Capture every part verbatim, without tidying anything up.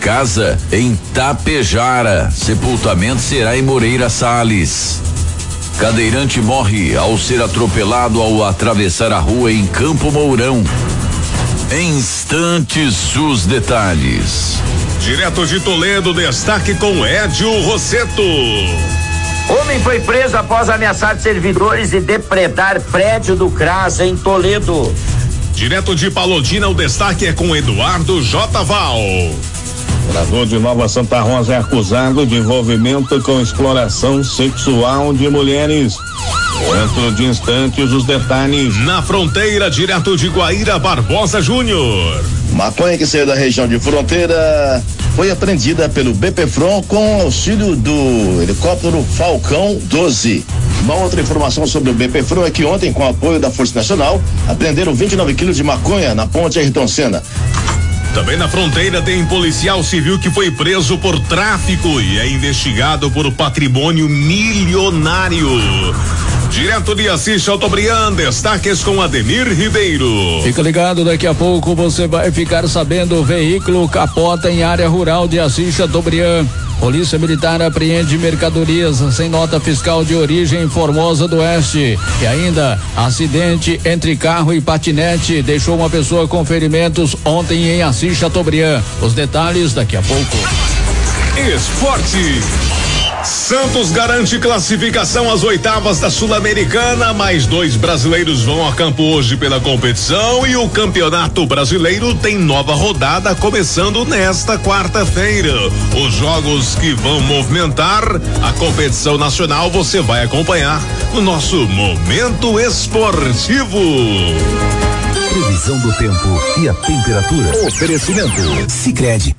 casa em Tapejara. Sepultamento será em Moreira Salles. Cadeirante morre ao ser atropelado ao atravessar a rua em Campo Mourão. Em instantes, os detalhes. Direto de Toledo, destaque com Edio Rosseto. Homem foi preso após ameaçar servidores e depredar prédio do CRAS em Toledo. Direto de Palodina, o destaque é com Eduardo J. Val. Morador de Nova Santa Rosa é acusado de envolvimento com exploração sexual de mulheres. Dentro de instantes, os detalhes. Na fronteira, direto de Guaíra, Barbosa Júnior. Maconha que saiu da região de fronteira foi apreendida pelo BPFRON com auxílio do helicóptero Falcão doze. Uma outra informação sobre o BPFRON é que ontem, com apoio da Força Nacional, apreenderam vinte e nove quilos de maconha na ponte Ayrton Senna. Também na fronteira tem policial civil que foi preso por tráfico e é investigado por patrimônio milionário. Direto de Assis Chateaubriand, destaques com Ademir Ribeiro. Fica ligado, daqui a pouco você vai ficar sabendo: o veículo capota em área rural de Assis Chateaubriand. Polícia Militar apreende mercadorias sem nota fiscal de origem em Formosa do Oeste. E ainda, acidente entre carro e patinete deixou uma pessoa com ferimentos ontem em Assis Chateaubriand. Os detalhes daqui a pouco. Esporte. Santos garante classificação às oitavas da Sul-Americana, mais dois brasileiros vão a campo hoje pela competição e o Campeonato Brasileiro tem nova rodada começando nesta quarta-feira. Os jogos que vão movimentar a competição nacional você vai acompanhar no nosso Momento Esportivo. Previsão do tempo e a temperatura. Oferecimento Sicredi.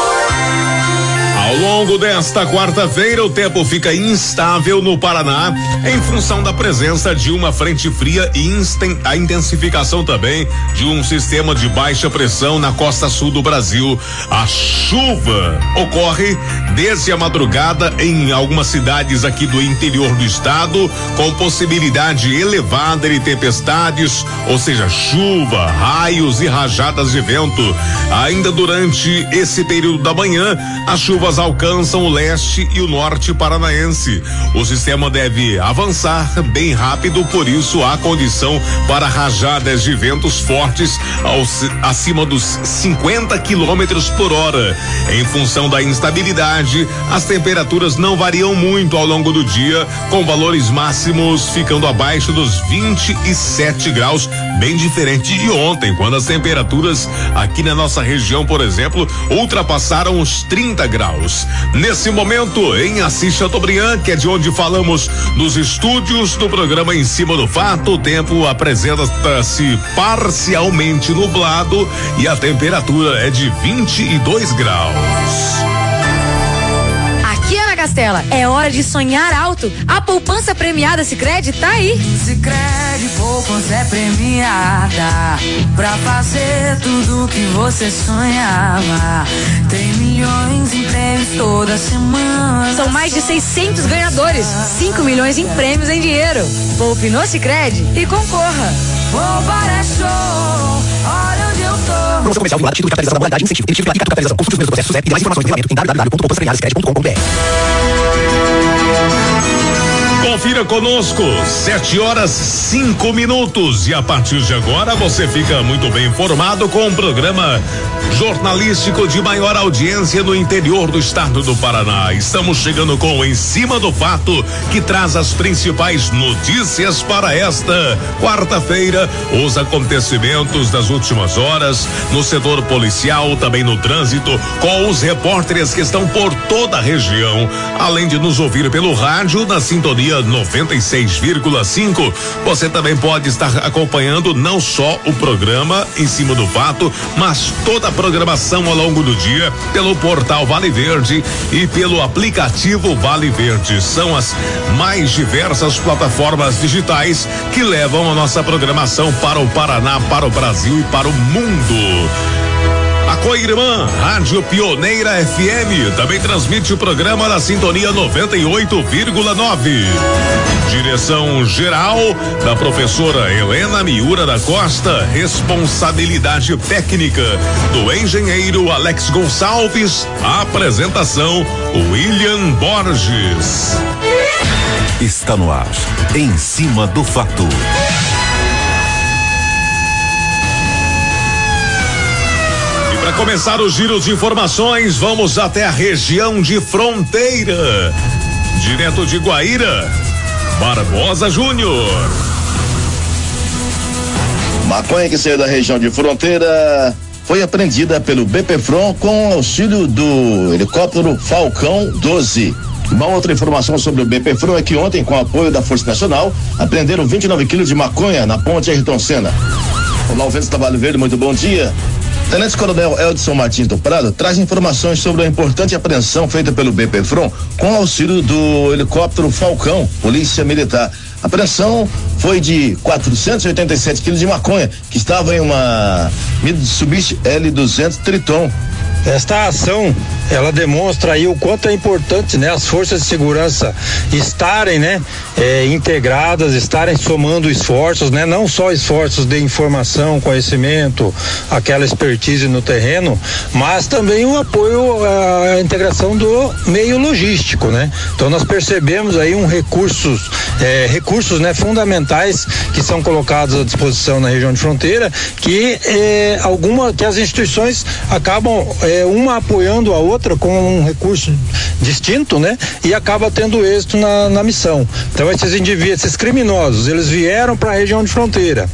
Ao longo desta quarta-feira, o tempo fica instável no Paraná em função da presença de uma frente fria e insten- a intensificação também de um sistema de baixa pressão na costa sul do Brasil. A chuva ocorre desde a madrugada em algumas cidades aqui do interior do estado, com possibilidade elevada de tempestades, ou seja, chuva, raios e rajadas de vento. Ainda durante esse período da manhã, as chuvas alcançam o leste e o norte paranaense. O sistema deve avançar bem rápido, por isso há condição para rajadas de ventos fortes aos, acima dos cinquenta quilômetros por hora. Em função da instabilidade, as temperaturas não variam muito ao longo do dia, com valores máximos ficando abaixo dos vinte e sete graus, bem diferente de ontem, quando as temperaturas aqui na nossa região, por exemplo, ultrapassaram os trinta graus. Nesse momento, em Assis Chateaubriand, que é de onde falamos nos estúdios do programa Em Cima do Fato, o tempo apresenta-se parcialmente nublado e a temperatura é de vinte e dois graus. Castela, é hora de sonhar alto. A poupança premiada Sicredi tá aí. Sicredi poupança é premiada pra fazer tudo que você sonhava. Tem milhões em prêmios toda semana. São mais de seiscentos ganhadores, cinco milhões em prêmios em dinheiro. Poupe no Sicredi e concorra. Poupar é show, olha onde eu tô. Promoção comercial vinculada, título de capitalização da modalidade, incentivo, emitido pela capitalização, consulte os meus processos e mais informações no regulamento em w w w ponto poupança premiada sicredi ponto com ponto b r. Confira conosco, sete horas cinco minutos, e a partir de agora você fica muito bem informado com o programa jornalístico de maior audiência no interior do estado do Paraná. Estamos chegando com Em Cima do Fato, que traz as principais notícias para esta quarta-feira, os acontecimentos das últimas horas no setor policial, também no trânsito, com os repórteres que estão por toda a região, além de nos ouvir pelo rádio na sintonia noventa e seis vírgula cinco. Você também pode estar acompanhando não só o programa Em Cima do Fato, mas toda a programação ao longo do dia pelo portal Vale Verde e pelo aplicativo Vale Verde. São as mais diversas plataformas digitais que levam a nossa programação para o Paraná, para o Brasil e para o mundo. A Coirmã, Rádio Pioneira F M, também transmite o programa na sintonia noventa e oito vírgula nove. Direção geral da professora Helena Miura da Costa, responsabilidade técnica do engenheiro Alex Gonçalves, apresentação William Borges. Está no ar, Em Cima do Fato. Para começar o giro de informações, vamos até a região de Fronteira. Direto de Guaíra, Barbosa Júnior. Maconha que saiu da região de Fronteira foi apreendida pelo BPFRON com auxílio do helicóptero Falcão doze. Uma outra informação sobre o BPFRON é que ontem, com apoio da Força Nacional, apreenderam vinte e nove quilos de maconha na ponte Ayrton Senna. Olá, ouvintes da Vale Verde, muito bom dia. Tenente Coronel Eldson Martins do Prado traz informações sobre a importante apreensão feita pelo BPFRON com auxílio do helicóptero Falcão, Polícia Militar. A apreensão foi de quatrocentos e oitenta e sete quilos de maconha, que estava em uma Mitsubishi L duzentos Triton. Esta ação, ela demonstra aí o quanto é importante, né, as forças de segurança estarem, né, é, integradas, estarem somando esforços, né, não só esforços de informação, conhecimento, aquela expertise no terreno, mas também o apoio à integração do meio logístico, né. Então nós percebemos aí um recursos, é, recursos, né, fundamentais que são colocados à disposição na região de Fronteira, que é, alguma que as instituições acabam é, uma apoiando a outra com um recurso distinto, né? E acaba tendo êxito na, na missão. Então esses indivíduos, esses criminosos, eles vieram para a região de Fronteira,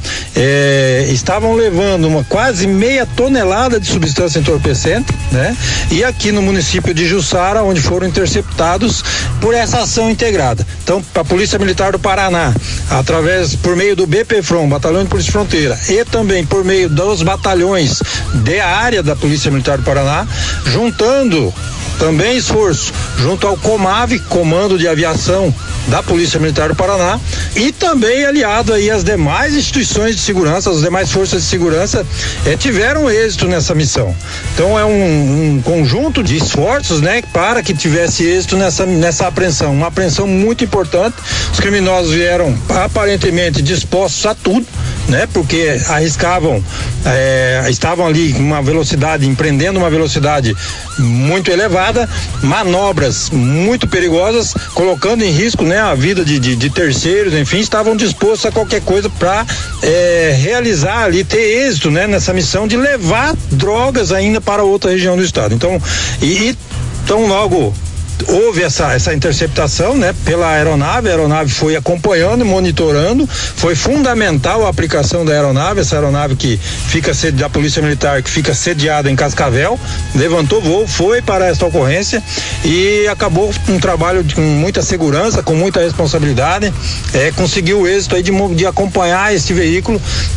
é, estavam levando uma quase meia tonelada de substância entorpecente, né? E aqui no município de Jussara, onde foram interceptados por essa ação integrada. Então, a Polícia Militar do Paraná, através, por meio do BPFRON, Batalhão de Polícia Fronteira, e também por meio dos batalhões da área da Polícia Militar do Paraná, juntando também esforço junto ao COMAV, Comando de Aviação da Polícia Militar do Paraná, e também aliado aí às demais instituições de segurança, as demais forças de segurança eh, tiveram êxito nessa missão. Então é um, um conjunto de esforços, né, para que tivesse êxito nessa nessa apreensão, uma apreensão muito importante. Os criminosos vieram aparentemente dispostos a tudo, né, porque arriscavam, eh, estavam ali com uma velocidade, empreendendo uma velocidade muito elevada, manobras muito perigosas, colocando em risco, né, a vida de, de, de terceiros, enfim, estavam dispostos a qualquer coisa para é, realizar ali, ter êxito, né, nessa missão de levar drogas ainda para outra região do estado. Então, e, e tão logo houve essa, essa interceptação, né, pela aeronave, a aeronave foi acompanhando e monitorando, foi fundamental a aplicação da aeronave, essa aeronave que fica sede da Polícia Militar, que fica sediada em Cascavel, levantou voo, foi para esta ocorrência e acabou um trabalho de, com muita segurança, com muita responsabilidade, é, conseguiu o êxito aí de, de acompanhar esse veículo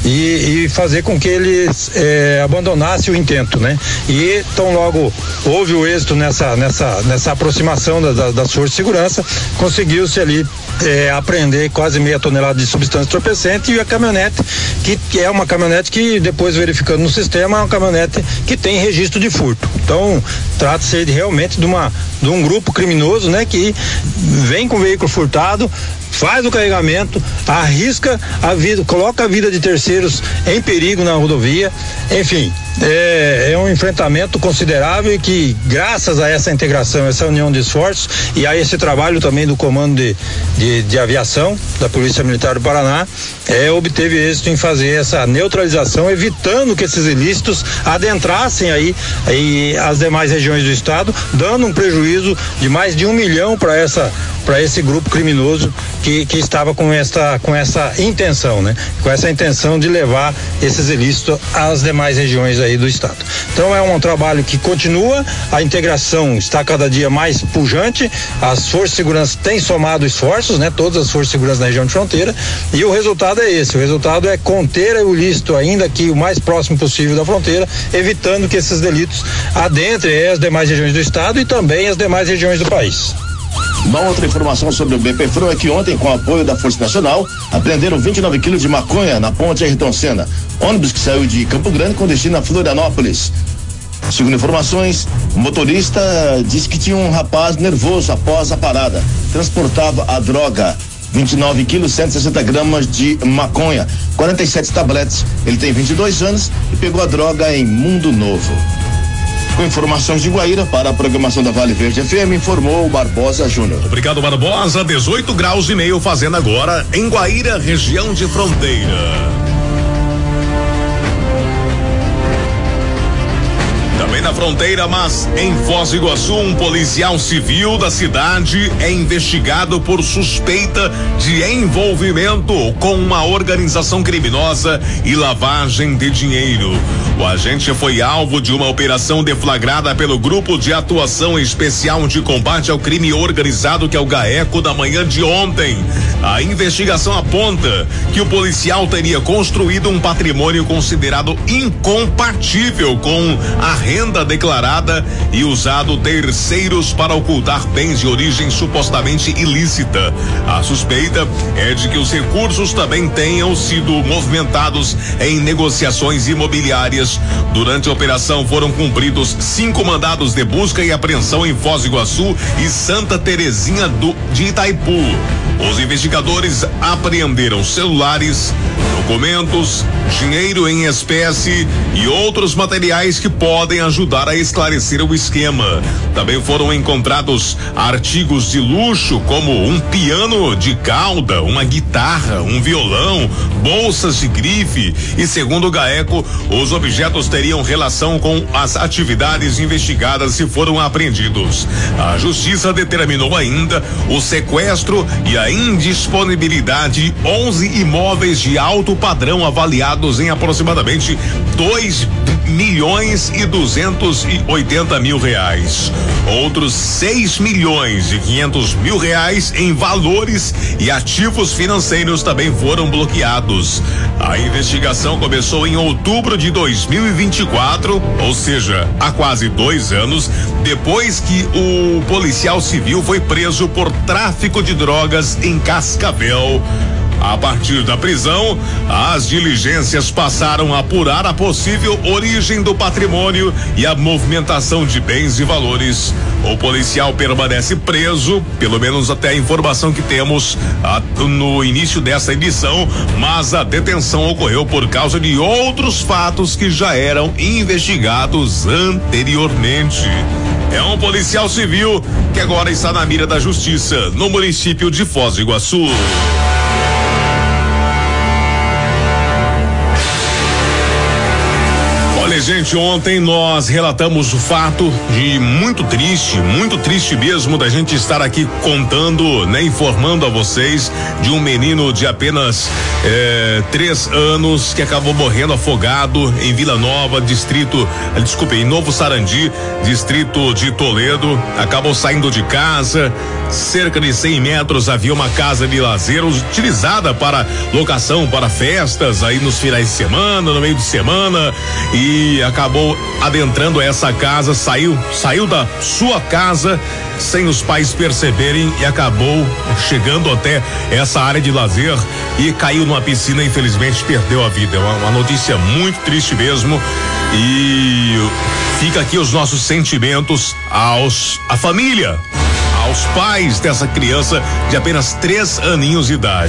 e, e fazer com que eles é, abandonassem o intento, né, e tão logo houve o êxito nessa, nessa, nessa aproximação Da, da, das forças de segurança, conseguiu-se ali é, apreender quase meia tonelada de substância entorpecente e a caminhonete, que, que é uma caminhonete que depois verificando no sistema é uma caminhonete que tem registro de furto. Então trata-se de, realmente de, uma, de um grupo criminoso, né, que vem com o veículo furtado, faz o carregamento, arrisca a vida, coloca a vida de terceiros em perigo na rodovia, enfim, é, é um enfrentamento considerável e que, graças a essa integração, essa união de esforços e a esse trabalho também do Comando de, de, de Aviação da Polícia Militar do Paraná, é, obteve êxito em fazer essa neutralização, evitando que esses ilícitos adentrassem aí, aí as demais regiões do estado, dando um prejuízo de mais de um milhão para essa para esse grupo criminoso que, que estava com essa, com essa intenção, né? Com essa intenção de levar esses ilícitos às demais regiões aí do estado. Então é um trabalho que continua, a integração está cada dia mais pujante, as forças de segurança têm somado esforços, né? Todas as forças de segurança na região de Fronteira, e o resultado é esse, o resultado é conter o ilícito ainda aqui o mais próximo possível da fronteira, evitando que esses delitos adentrem as demais regiões do estado e também as demais regiões do país. Uma outra informação sobre o BPFRON é que ontem, com o apoio da Força Nacional, apreenderam vinte e nove quilos de maconha na ponte Ayrton Senna. Ônibus que saiu de Campo Grande com destino a Florianópolis. Segundo informações, o motorista disse que tinha um rapaz nervoso após a parada. Transportava a droga, vinte e nove quilos, cento e sessenta gramas de maconha, quarenta e sete tabletes. Ele tem vinte e dois anos e pegou a droga em Mundo Novo. Com informações de Guaíra, para a programação da Vale Verde F M, informou Barbosa Júnior. Obrigado, Barbosa. dezoito graus e meio fazendo agora em Guaíra, região de fronteira. Também na fronteira, mas em Foz do Iguaçu, um policial civil da cidade é investigado por suspeita de envolvimento com uma organização criminosa e lavagem de dinheiro. O agente foi alvo de uma operação deflagrada pelo Grupo de Atuação Especial de Combate ao Crime Organizado, que é o GAECO, na manhã de ontem. A investigação aponta que o policial teria construído um patrimônio considerado incompatível com a renda declarada e usado terceiros para ocultar bens de origem supostamente ilícita. A suspeita é de que os recursos também tenham sido movimentados em negociações imobiliárias. Durante a operação foram cumpridos cinco mandados de busca e apreensão em Foz do Iguaçu e Santa Terezinha do, de Itaipu. Os investigadores apreenderam celulares, documentos, dinheiro em espécie e outros materiais que podem ajudar a esclarecer o esquema. Também foram encontrados artigos de luxo como um piano de cauda, uma guitarra, um violão, bolsas de grife e, segundo o GAECO, os objetos teriam relação com as atividades investigadas e foram apreendidos. A justiça determinou ainda o sequestro e a indisponibilidade de onze imóveis de alto padrão avaliados em aproximadamente dois milhões e duzentos e oitenta mil reais. Outros seis milhões e quinhentos mil reais em valores e ativos financeiros também foram bloqueados. A investigação começou em outubro de dois mil e vinte e quatro, ou seja, há quase dois anos, depois que o policial civil foi preso por tráfico de drogas em Cascavel. A partir da prisão, as diligências passaram a apurar a possível origem do patrimônio e a movimentação de bens e valores. O policial permanece preso, pelo menos até a informação que temos a, no início dessa edição, mas a detenção ocorreu por causa de outros fatos que já eram investigados anteriormente. É um policial civil que agora está na mira da justiça, no município de Foz do Iguaçu. Olha, gente, ontem nós relatamos o fato de muito triste, muito triste mesmo, da gente estar aqui contando, né, informando a vocês de um menino de apenas eh, três anos que acabou morrendo afogado em Vila Nova, distrito, desculpe, em Novo Sarandi, distrito de Toledo. Acabou saindo de casa, cerca de cem metros havia uma casa de lazer utilizada para locação, para festas aí nos finais de semana, no meio de semana, e E acabou adentrando essa casa, saiu, saiu da sua casa sem os pais perceberem e acabou chegando até essa área de lazer e caiu numa piscina e infelizmente perdeu a vida. É uma, uma notícia muito triste mesmo, e fica aqui os nossos sentimentos aos à família, aos pais dessa criança de apenas três aninhos de idade.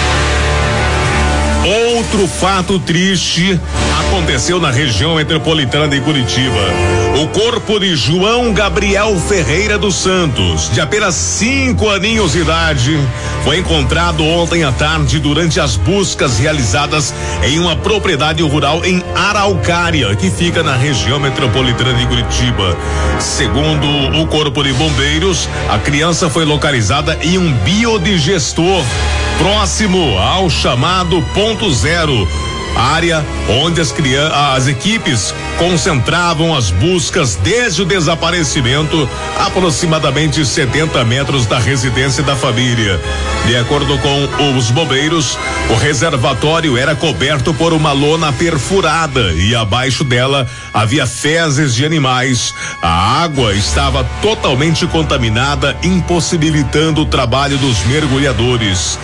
Outro fato triste aconteceu na região metropolitana de Curitiba. O corpo de João Gabriel Ferreira dos Santos, de apenas cinco aninhos de idade, foi encontrado ontem à tarde durante as buscas realizadas em uma propriedade rural em Araucária, que fica na região metropolitana de Curitiba. Segundo o Corpo de Bombeiros, a criança foi localizada em um biodigestor próximo ao chamado ponto zero, área onde as crianças, as equipes concentravam as buscas desde o desaparecimento, aproximadamente setenta metros da residência da família. De acordo com os bombeiros, o reservatório era coberto por uma lona perfurada e abaixo dela havia fezes de animais. A água estava totalmente contaminada, impossibilitando o trabalho dos mergulhadores.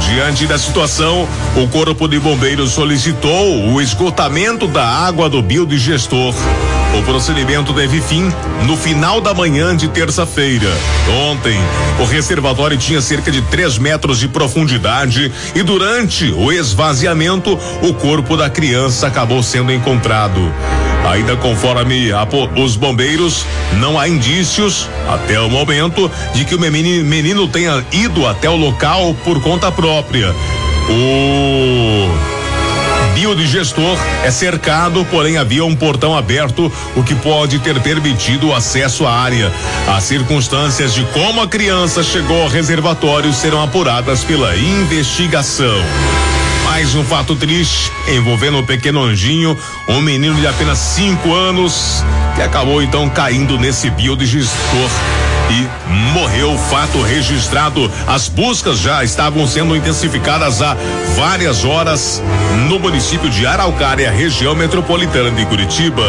Diante da situação, o Corpo de Bombeiros solicitou o esgotamento da água do biodigestor. O procedimento teve fim no final da manhã de terça-feira. Ontem, o reservatório tinha cerca de três metros de profundidade e durante o esvaziamento, o corpo da criança acabou sendo encontrado. Ainda conforme a, os bombeiros, não há indícios, até o momento, de que o menino, menino tenha ido até o local por conta própria. O biodigestor é cercado, porém havia um portão aberto, o que pode ter permitido o acesso à área. As circunstâncias de como a criança chegou ao reservatório serão apuradas pela investigação. Mais um fato triste envolvendo o pequeno Anjinho, um menino de apenas cinco anos, que acabou então caindo nesse biodigestor e morreu. Fato registrado. As buscas já estavam sendo intensificadas há várias horas no município de Araucária, região metropolitana de Curitiba.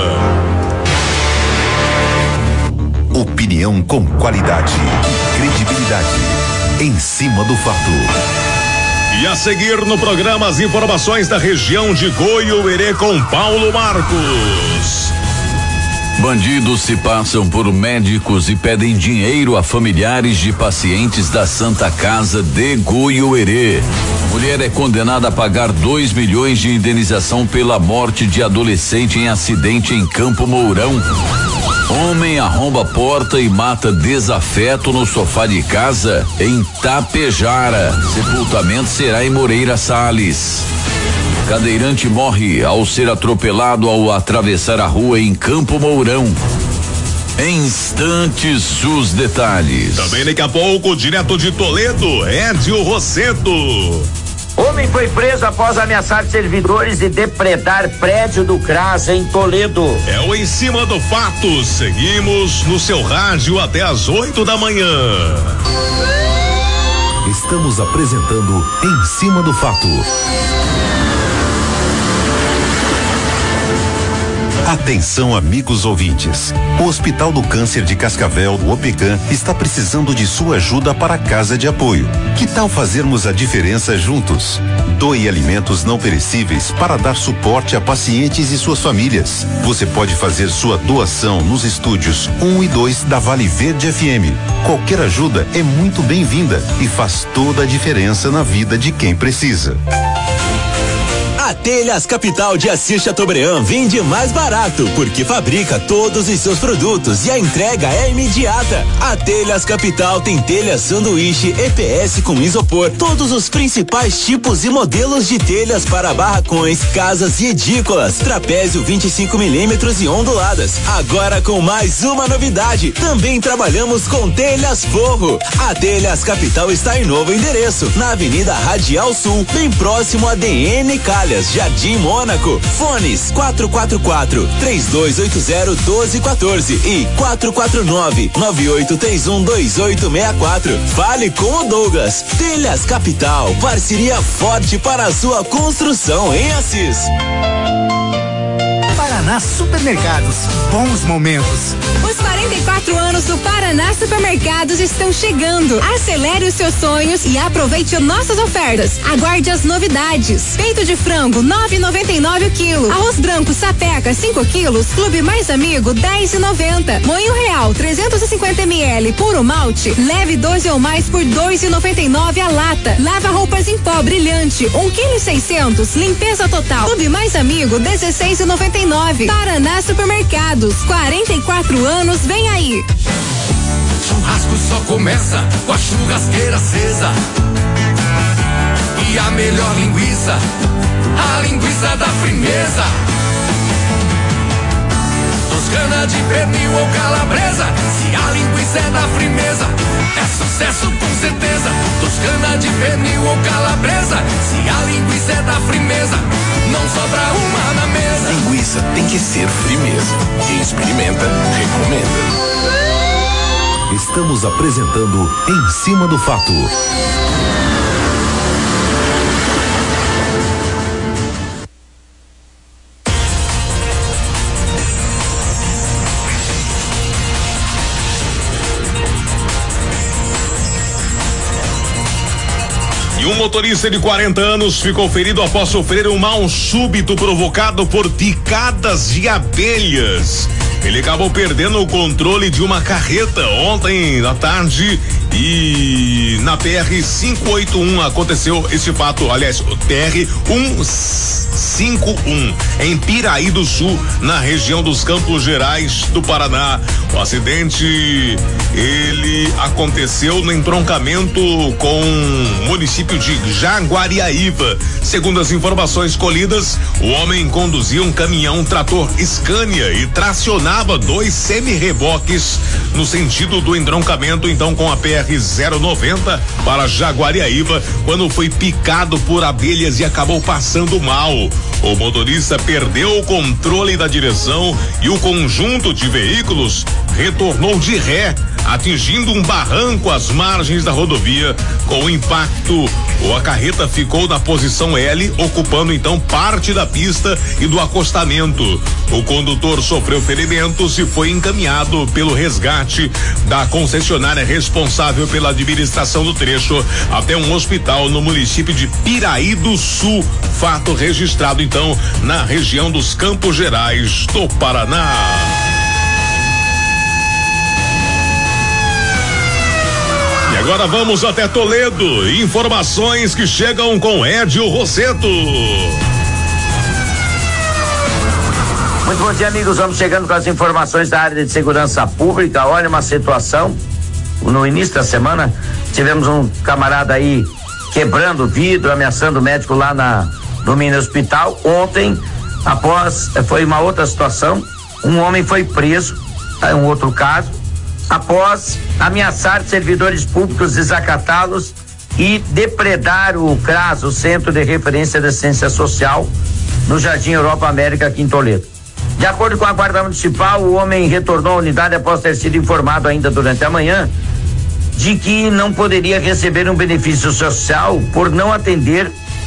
Opinião com qualidade e credibilidade. Em cima do fato. E a seguir no programa as informações da região de Goiuerê com Paulo Marcos. Bandidos se passam por médicos e pedem dinheiro a familiares de pacientes da Santa Casa de Goiuerê. Mulher é condenada a pagar dois milhões de indenização pela morte de adolescente em acidente em Campo Mourão. Homem arromba a porta e mata desafeto no sofá de casa em Tapejara. Sepultamento será em Moreira Salles. Cadeirante morre ao ser atropelado ao atravessar a rua em Campo Mourão. Em instantes, os detalhes. Também daqui a pouco, direto de Toledo, Édio Rosseto. Homem foi preso após ameaçar servidores e depredar prédio do CRAS em Toledo. É o Em Cima do Fato. Seguimos no seu rádio até às oito da manhã. Estamos apresentando Em Cima do Fato. Atenção, amigos ouvintes. O Hospital do Câncer de Cascavel, do Opecan, está precisando de sua ajuda para a casa de apoio. Que tal fazermos a diferença juntos? Doe alimentos não perecíveis para dar suporte a pacientes e suas famílias. Você pode fazer sua doação nos estúdios um e dois da Vale Verde F M. Qualquer ajuda é muito bem-vinda e faz toda a diferença na vida de quem precisa. A Telhas Capital de Assis Chateaubriand vende mais barato, porque fabrica todos os seus produtos e a entrega é imediata. A Telhas Capital tem telhas sanduíche E P S com isopor, todos os principais tipos e modelos de telhas para barracões, casas e edículas, trapézio vinte e cinco milímetros e onduladas. Agora com mais uma novidade, também trabalhamos com telhas forro. A Telhas Capital está em novo endereço, na Avenida Radial Sul, bem próximo a D N Calhas, Jardim Mônaco. Fones quatro quatro quatro, três dois oito zero, um dois um quatro e quatro quatro nove, nove oito três um, dois oito seis quatro. Fale com o Douglas. Telhas Capital, parceria forte para a sua construção em Assis. Paraná Supermercados, bons momentos. Os quarenta e quatro anos do Paraná Supermercados estão chegando. Acelere os seus sonhos e aproveite nossas ofertas. Aguarde as novidades. Peito de frango nove e noventa e nove o quilo. Arroz branco Sapeca cinco quilos. Clube Mais Amigo dez e noventa. Moinho Real trezentos e cinquenta mililitros puro malte. Leve doze ou mais por dois e noventa e nove a lata. Lava roupas em pó brilhante um quilo e seiscentos. Limpeza total. Clube Mais Amigo dezesseis e noventa e nove. Paraná Supermercados, quarenta e quatro anos, vem aí. Churrasco só começa com a churrasqueira acesa. E a melhor linguiça, a linguiça da firmeza. Toscana de pernil ou calabresa, se a linguiça é da firmeza, é sucesso com certeza. Toscana de pernil ou calabresa, se a linguiça é da firmeza, não sobra uma na mesa. Linguiça tem que ser firmeza. Quem experimenta, recomenda. Estamos apresentando Em Cima do Fato. E um motorista de quarenta anos ficou ferido após sofrer um mal súbito provocado por picadas de abelhas. Ele acabou perdendo o controle de uma carreta ontem à tarde e na P R quinhentos e oitenta e um aconteceu esse fato, aliás, o P R cento e cinquenta e um em Piraí do Sul, na região dos Campos Gerais do Paraná. O acidente ele aconteceu no entroncamento com o município de Jaguariaíva. Segundo as informações colhidas, o homem conduzia um caminhão trator Scania e tracionava dois semi-reboques no sentido do entroncamento, então com a P R zero noventa para Jaguariaíva, quando foi picado por abelhas e acabou passando mal. O motorista perdeu o controle da direção e o conjunto de veículos retornou de ré, atingindo um barranco às margens da rodovia. Com o impacto, a carreta ficou na posição L, ocupando então parte da pista e do acostamento. O condutor sofreu ferimentos e foi encaminhado pelo resgate da concessionária responsável pela administração do trecho até um hospital no município de Piraí do Sul. Fato registrado então na região dos Campos Gerais do Paraná. E agora vamos até Toledo. Informações que chegam com Edio Rosseto. Muito bom dia, amigos. Vamos chegando com as informações da área de segurança pública. Olha, uma situação. No início da semana, tivemos um camarada aí quebrando vidro, ameaçando o médico lá na, no mini hospital. Ontem, após, foi uma outra situação. Um homem foi preso, é um outro caso, após ameaçar servidores públicos, desacatá-los e depredar o CRAS, o Centro de Referência de Assistência Social, no Jardim Europa América, aqui em Toledo. De acordo com a Guarda Municipal, o homem retornou à unidade após ter sido informado ainda durante a manhã de que não poderia receber um benefício social por não atender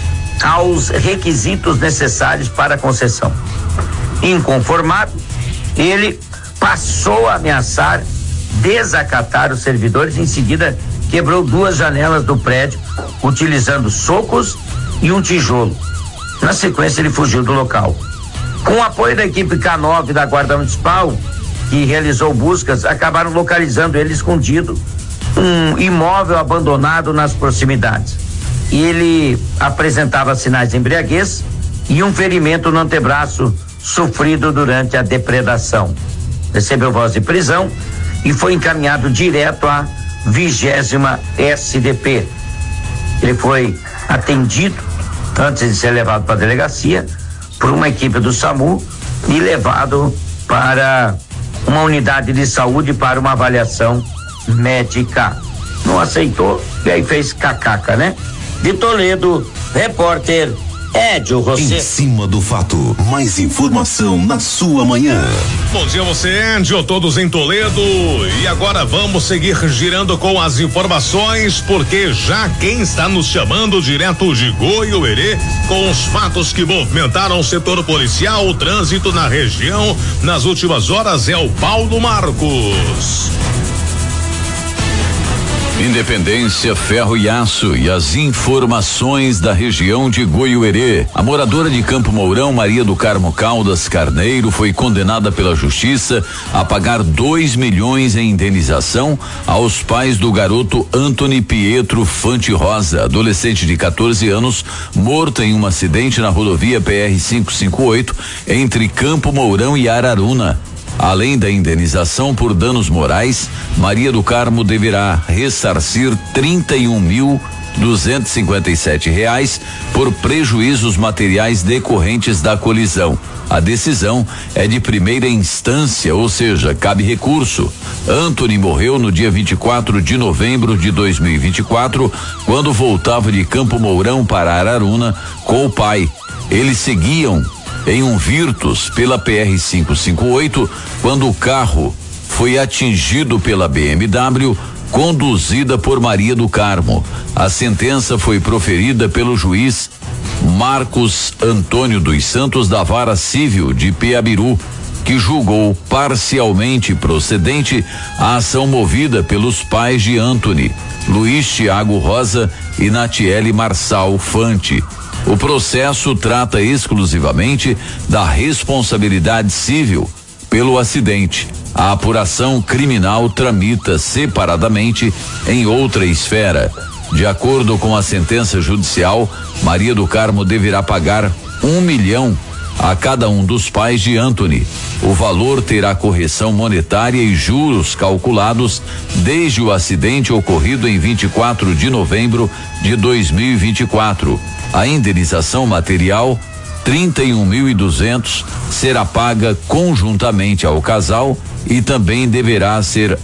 aos requisitos necessários para a concessão. Inconformado, ele passou a ameaçar desacatar os servidores, em seguida quebrou duas janelas do prédio utilizando socos e um tijolo. Na sequência, ele fugiu do local. Com o apoio da equipe K nove da Guarda Municipal, que realizou buscas, acabaram localizando ele escondido um imóvel abandonado nas proximidades. Ele apresentava sinais de embriaguez e um ferimento no antebraço sofrido durante a depredação. Recebeu voz de prisão e foi encaminhado direto à vigésima S D P. Ele foi atendido antes de ser levado para a delegacia por uma equipe do SAMU e levado para uma unidade de saúde para uma avaliação médica. Não aceitou e aí fez cacaca, né? De Toledo, repórter Edio Rosseto. Em cima do fato, mais informação na sua manhã. Bom dia a você, Edio, todos em Toledo. E agora vamos seguir girando com as informações, porque já quem está nos chamando direto de Goiuerê com os fatos que movimentaram o setor policial, o trânsito na região nas últimas horas é o Paulo Marcos. Independência, Ferro e Aço e as informações da região de Goiuerê. A moradora de Campo Mourão, Maria do Carmo Caldas Carneiro, foi condenada pela justiça a pagar dois milhões em indenização aos pais do garoto Antony Pietro Fante Rosa, adolescente de quatorze anos, morto em um acidente na rodovia P R quinhentos e cinquenta e oito entre Campo Mourão e Araruna. Além da indenização por danos morais, Maria do Carmo deverá ressarcir trinta e um mil duzentos e cinquenta e sete reais por prejuízos materiais decorrentes da colisão. A decisão é de primeira instância, ou seja, cabe recurso. Antony morreu no dia vinte e quatro de novembro de dois mil e vinte e quatro, quando voltava de Campo Mourão para Araruna com o pai. Eles seguiam em um Virtus pela P R quinhentos e cinquenta e oito, quando o carro foi atingido pela B M W conduzida por Maria do Carmo. A sentença foi proferida pelo juiz Marcos Antônio dos Santos da Vara Civil de Piabiru. que julgou parcialmente procedente a ação movida pelos pais de Anthony, Luiz Thiago Rosa e Natiele Marçal Fante. O processo trata exclusivamente da responsabilidade civil pelo acidente. A apuração criminal tramita separadamente em outra esfera. De acordo com a sentença judicial, Maria do Carmo deverá pagar um milhão a cada um dos pais de Anthony. O valor terá correção monetária e juros calculados desde o acidente ocorrido em vinte e quatro de novembro de dois mil e vinte e quatro. A indenização material, trinta e um mil e duzentos, será paga conjuntamente ao casal e também deverá ser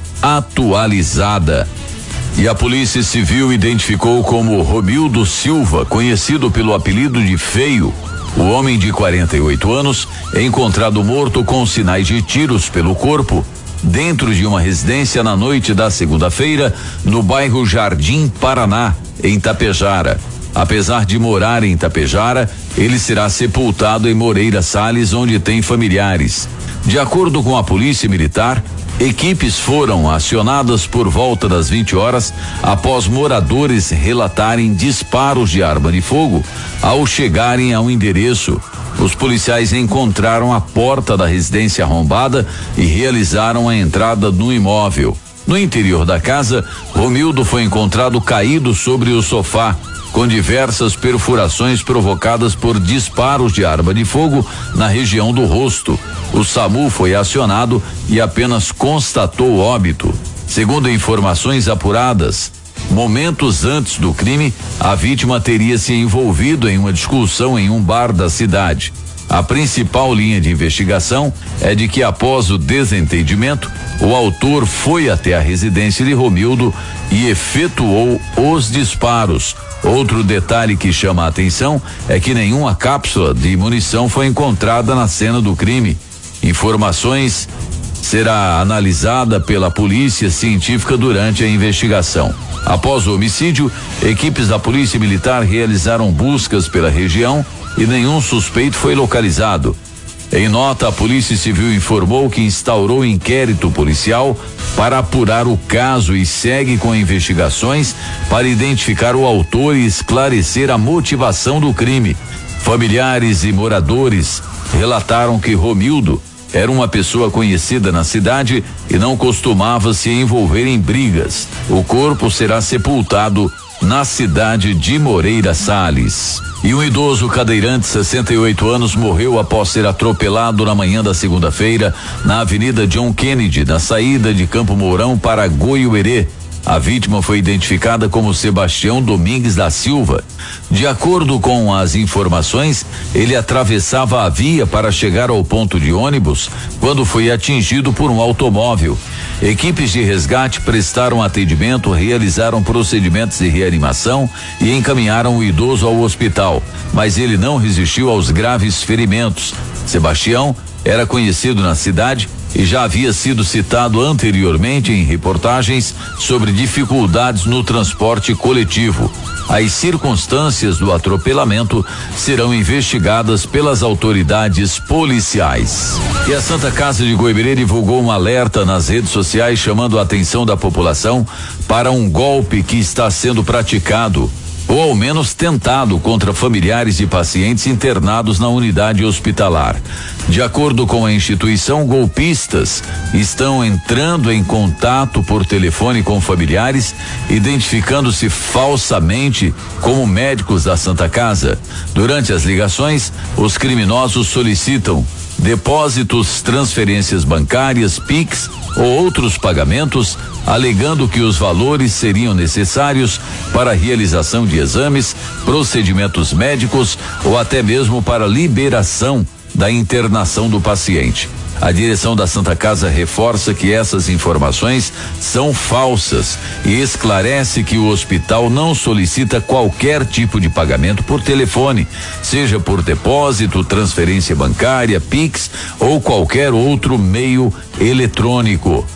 atualizada. E a Polícia Civil identificou como Romildo Silva, conhecido pelo apelido de Feio, o homem de quarenta e oito anos, encontrado morto com sinais de tiros pelo corpo, dentro de uma residência na noite da segunda-feira, no bairro Jardim Paraná, em Tapejara. Apesar de morar em Tapejara, ele será sepultado em Moreira Salles, onde tem familiares. De acordo com a Polícia Militar, equipes foram acionadas por volta das vinte horas após moradores relatarem disparos de arma de fogo ao chegarem ao endereço. Os policiais encontraram a porta da residência arrombada e realizaram a entrada no imóvel. No interior da casa, Romildo foi encontrado caído sobre o sofá, com diversas perfurações provocadas por disparos de arma de fogo na região do rosto. O SAMU foi acionado e apenas constatou óbito. Segundo informações apuradas, momentos antes do crime, a vítima teria se envolvido em uma discussão em um bar da cidade. A principal linha de investigação é de que, após o desentendimento, o autor foi até a residência de Romildo e efetuou os disparos. Outro detalhe que chama a atenção é que nenhuma cápsula de munição foi encontrada na cena do crime. Informações será analisada pela Polícia Científica durante a investigação. Após o homicídio, equipes da Polícia Militar realizaram buscas pela região e nenhum suspeito foi localizado. Em nota, a Polícia Civil informou que instaurou inquérito policial para apurar o caso e segue com investigações para identificar o autor e esclarecer a motivação do crime. Familiares e moradores relataram que Romildo era uma pessoa conhecida na cidade e não costumava se envolver em brigas. O corpo será sepultado na cidade de Moreira Salles. E um idoso cadeirante, sessenta e oito anos, morreu após ser atropelado na manhã da segunda-feira na Avenida John Kennedy, na saída de Campo Mourão para Goiuerê. A vítima foi identificada como Sebastião Domingues da Silva. De acordo com as informações, ele atravessava a via para chegar ao ponto de ônibus quando foi atingido por um automóvel. Equipes de resgate prestaram atendimento, realizaram procedimentos de reanimação e encaminharam o idoso ao hospital, mas ele não resistiu aos graves ferimentos. Sebastião era conhecido na cidade e já havia sido citado anteriormente em reportagens sobre dificuldades no transporte coletivo. As circunstâncias do atropelamento serão investigadas pelas autoridades policiais. E a Santa Casa de Goiberê divulgou um alerta nas redes sociais chamando a atenção da população para um golpe que está sendo praticado, ou ao menos tentado, contra familiares de pacientes internados na unidade hospitalar. De acordo com a instituição, golpistas estão entrando em contato por telefone com familiares, identificando-se falsamente como médicos da Santa Casa. Durante as ligações, os criminosos solicitam depósitos, transferências bancárias, Pix ou outros pagamentos, alegando que os valores seriam necessários para a realização de exames, procedimentos médicos ou até mesmo para liberação da internação do paciente. A direção da Santa Casa reforça que essas informações são falsas e esclarece que o hospital não solicita qualquer tipo de pagamento por telefone, seja por depósito, transferência bancária, Pix ou qualquer outro meio eletrônico.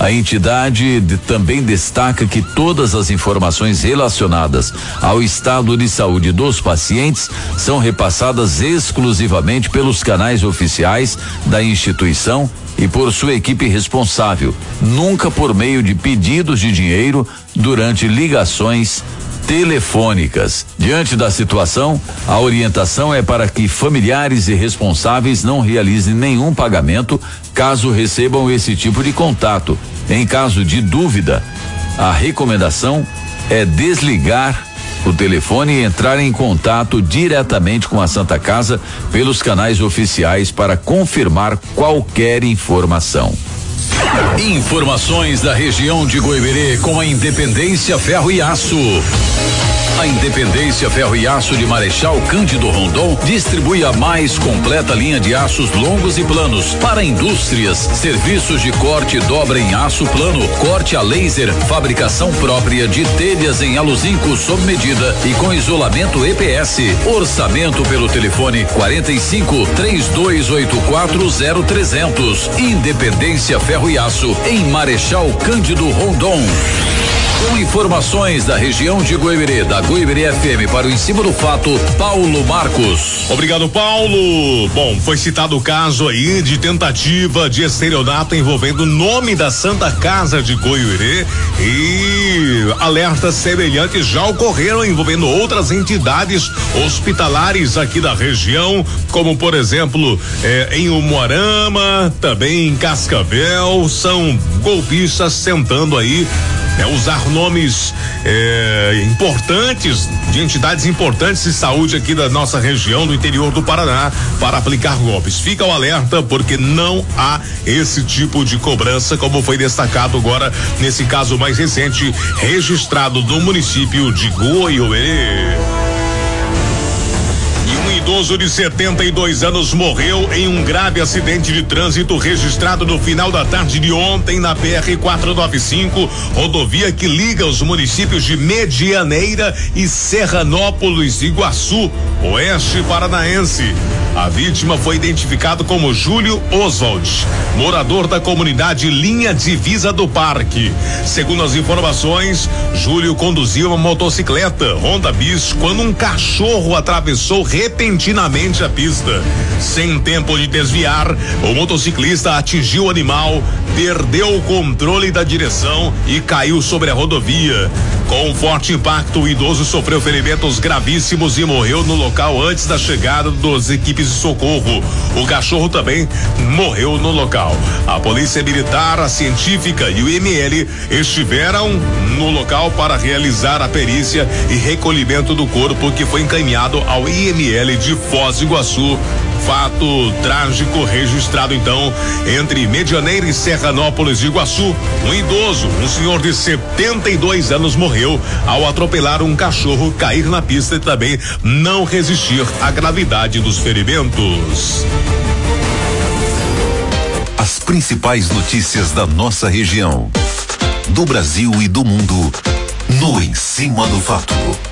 A entidade de, também destaca que todas as informações relacionadas ao estado de saúde dos pacientes são repassadas exclusivamente pelos canais oficiais da instituição e por sua equipe responsável, nunca por meio de pedidos de dinheiro durante ligações telefônicas. Diante da situação, a orientação é para que familiares e responsáveis não realizem nenhum pagamento caso recebam esse tipo de contato. Em caso de dúvida, a recomendação é desligar o telefone e entrar em contato diretamente com a Santa Casa pelos canais oficiais para confirmar qualquer informação. Informações da região de Goiberê com a Independência Ferro e Aço. A Independência Ferro e Aço de Marechal Cândido Rondon distribui a mais completa linha de aços longos e planos para indústrias, serviços de corte e dobra em aço plano, corte a laser, fabricação própria de telhas em aluzinco sob medida e com isolamento E P S. Orçamento pelo telefone quarenta e cinco, três dois oito quatro, zero trezentos. Independência Ferro e Aço em Marechal Cândido Rondon. Com informações da região de Goiberê, da Goiberê F M para o Em Cima do Fato, Paulo Marcos. Obrigado, Paulo. Bom, foi citado o caso aí de tentativa de estelionato envolvendo o nome da Santa Casa de Goiberê e alertas semelhantes já ocorreram envolvendo outras entidades hospitalares aqui da região, como por exemplo eh, em Umuarama, também em Cascavel. São golpistas tentando aí É usar nomes é, importantes, de entidades importantes de saúde aqui da nossa região, do interior do Paraná, para aplicar golpes. Fica o alerta, porque não há esse tipo de cobrança, como foi destacado agora nesse caso mais recente, registrado no município de Goiôerê. Um idoso de setenta e dois anos morreu em um grave acidente de trânsito registrado no final da tarde de ontem na P R quatrocentos e noventa e cinco, rodovia que liga os municípios de Medianeira e Serranópolis, Iguaçu, oeste paranaense. A vítima foi identificado como Júlio Oswald, morador da comunidade Linha Divisa do Parque. Segundo as informações, Júlio conduzia uma motocicleta Honda Bis quando um cachorro atravessou repentinamente a pista. Sem tempo de desviar, o motociclista atingiu o animal, perdeu o controle da direção e caiu sobre a rodovia. Com um forte impacto, o idoso sofreu ferimentos gravíssimos e morreu no local antes da chegada das equipes de socorro. O cachorro também morreu no local. A Polícia Militar, a Científica e o I M L estiveram no local para realizar a perícia e recolhimento do corpo, que foi encaminhado ao I M L de Foz do Iguaçu. Fato trágico registrado então entre Medianeira e Serranópolis de Iguaçu. Um idoso, um senhor de setenta e dois anos, morreu ao atropelar um cachorro, cair na pista e também não resistir à gravidade dos ferimentos. As principais notícias da nossa região, do Brasil e do mundo, no Em Cima do Fato.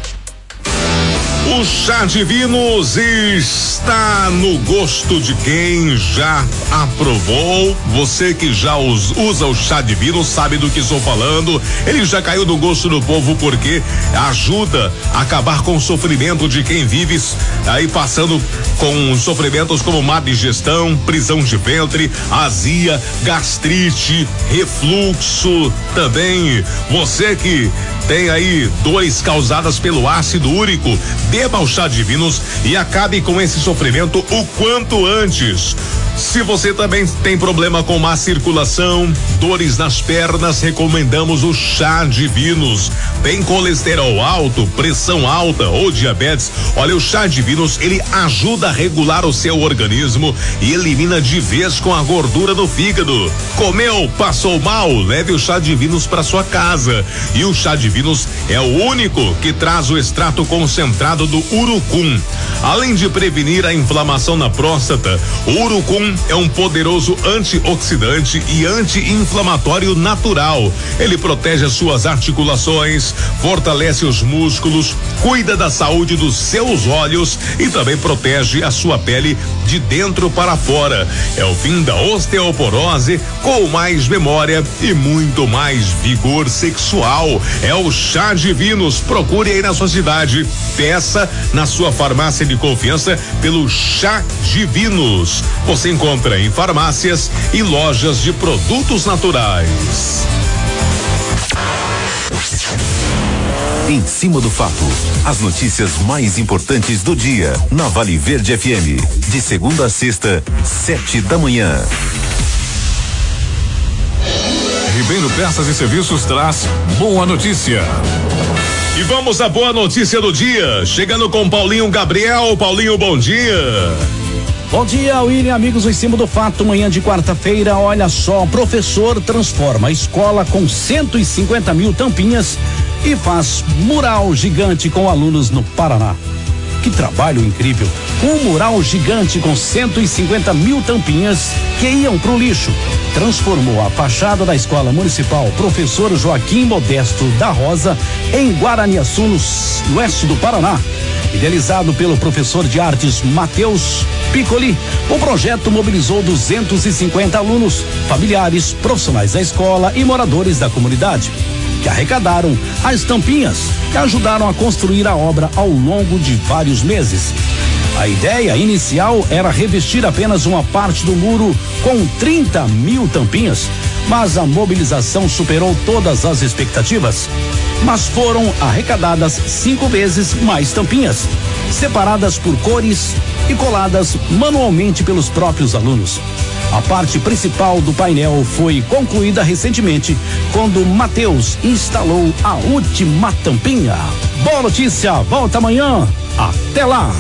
O chá Divinos está no gosto de quem já aprovou. Você que já us, usa o chá Divinos sabe do que estou falando. Ele já caiu no gosto do povo porque ajuda a acabar com o sofrimento de quem vive aí passando com sofrimentos como má digestão, prisão de ventre, azia, gastrite, refluxo. Também você que tem aí dores causadas pelo ácido úrico, beba o chá Divinos e acabe com esse sofrimento o quanto antes. Se você também tem problema com má circulação, dores nas pernas, recomendamos o chá Divinos. Tem colesterol alto, pressão alta ou diabetes? Olha, o chá Divinos, ele ajuda a regular o seu organismo e elimina de vez com a gordura do fígado. Comeu, passou mal? Leve o chá Divinos para sua casa. E o chá Divinos é o único que traz o extrato concentrado do urucum. Além de prevenir a inflamação na próstata, o urucum um é um poderoso antioxidante e anti-inflamatório natural. Ele protege as suas articulações, fortalece os músculos, cuida da saúde dos seus olhos e também protege a sua pele de dentro para fora. É o fim da osteoporose com mais memória e muito mais vigor sexual. É o Chá Divinos. Procure aí na sua cidade. Peça na sua farmácia de confiança pelo Chá Divinos. Você encontra em farmácias e lojas de produtos naturais. Em cima do fato, as notícias mais importantes do dia na Vale Verde F M, de segunda a sexta, sete da manhã. Ribeiro Peças e Serviços traz boa notícia. E vamos à boa notícia do dia, chegando com Paulinho Gabriel. Paulinho, bom dia. Bom dia, William, amigos do Em Cima do Fato, manhã de quarta-feira. Olha só, professor transforma a escola com cento e cinquenta mil tampinhas e faz mural gigante com alunos no Paraná. Que trabalho incrível! Um mural gigante com cento e cinquenta mil tampinhas que iam pro lixo. Transformou a fachada da Escola Municipal Professor Joaquim Modesto da Rosa em Guaraniaçu, no oeste do Paraná. Idealizado pelo professor de artes Matheus Piccoli, o projeto mobilizou duzentos e cinquenta alunos, familiares, profissionais da escola e moradores da comunidade, que arrecadaram as tampinhas que ajudaram a construir a obra ao longo de vários meses. A ideia inicial era revestir apenas uma parte do muro com trinta mil tampinhas, mas a mobilização superou todas as expectativas. Mas foram arrecadadas cinco vezes mais tampinhas, separadas por cores e coladas manualmente pelos próprios alunos. A parte principal do painel foi concluída recentemente, quando Matheus instalou a última tampinha. Boa notícia, volta amanhã. Até lá.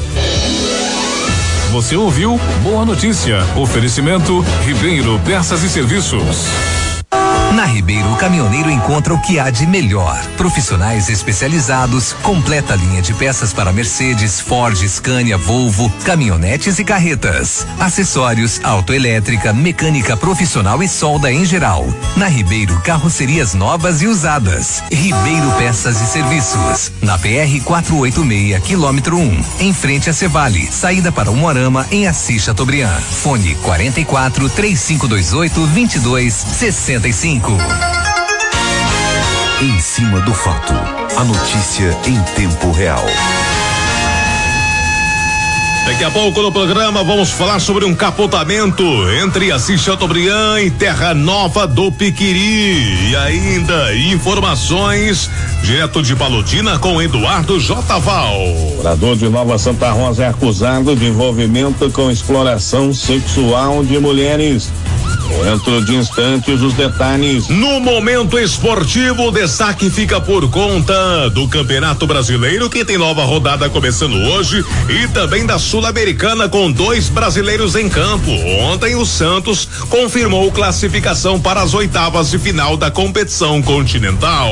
Você ouviu Boa Notícia. Oferecimento Ribeiro Peças e Serviços. Na Ribeiro, o caminhoneiro encontra o que há de melhor. Profissionais especializados, completa linha de peças para Mercedes, Ford, Scania, Volvo, caminhonetes e carretas. Acessórios, autoelétrica, mecânica profissional e solda em geral. Na Ribeiro, carrocerias novas e usadas. Ribeiro Peças e Serviços. Na P R quatrocentos e oitenta e seis, quilômetro um, em frente a Cevale. Saída para Umuarama, em Assis Chateaubriand. Fone quarenta e quatro, três cinco dois oito, vinte e dois, sessenta e cinco. Em cima do fato, a notícia em tempo real. Daqui a pouco no programa vamos falar sobre um capotamento entre Assis Chateaubriand e Terra Nova do Piquiri. E ainda informações direto de Palotina com Eduardo J. Val. Morador de Nova Santa Rosa é acusado de envolvimento com exploração sexual de mulheres. Dentro de instantes, os detalhes. No momento esportivo, o destaque fica por conta do Campeonato Brasileiro, que tem nova rodada começando hoje, e também da Sul-Americana, com dois brasileiros em campo. Ontem, o Santos confirmou classificação para as oitavas de final da competição continental.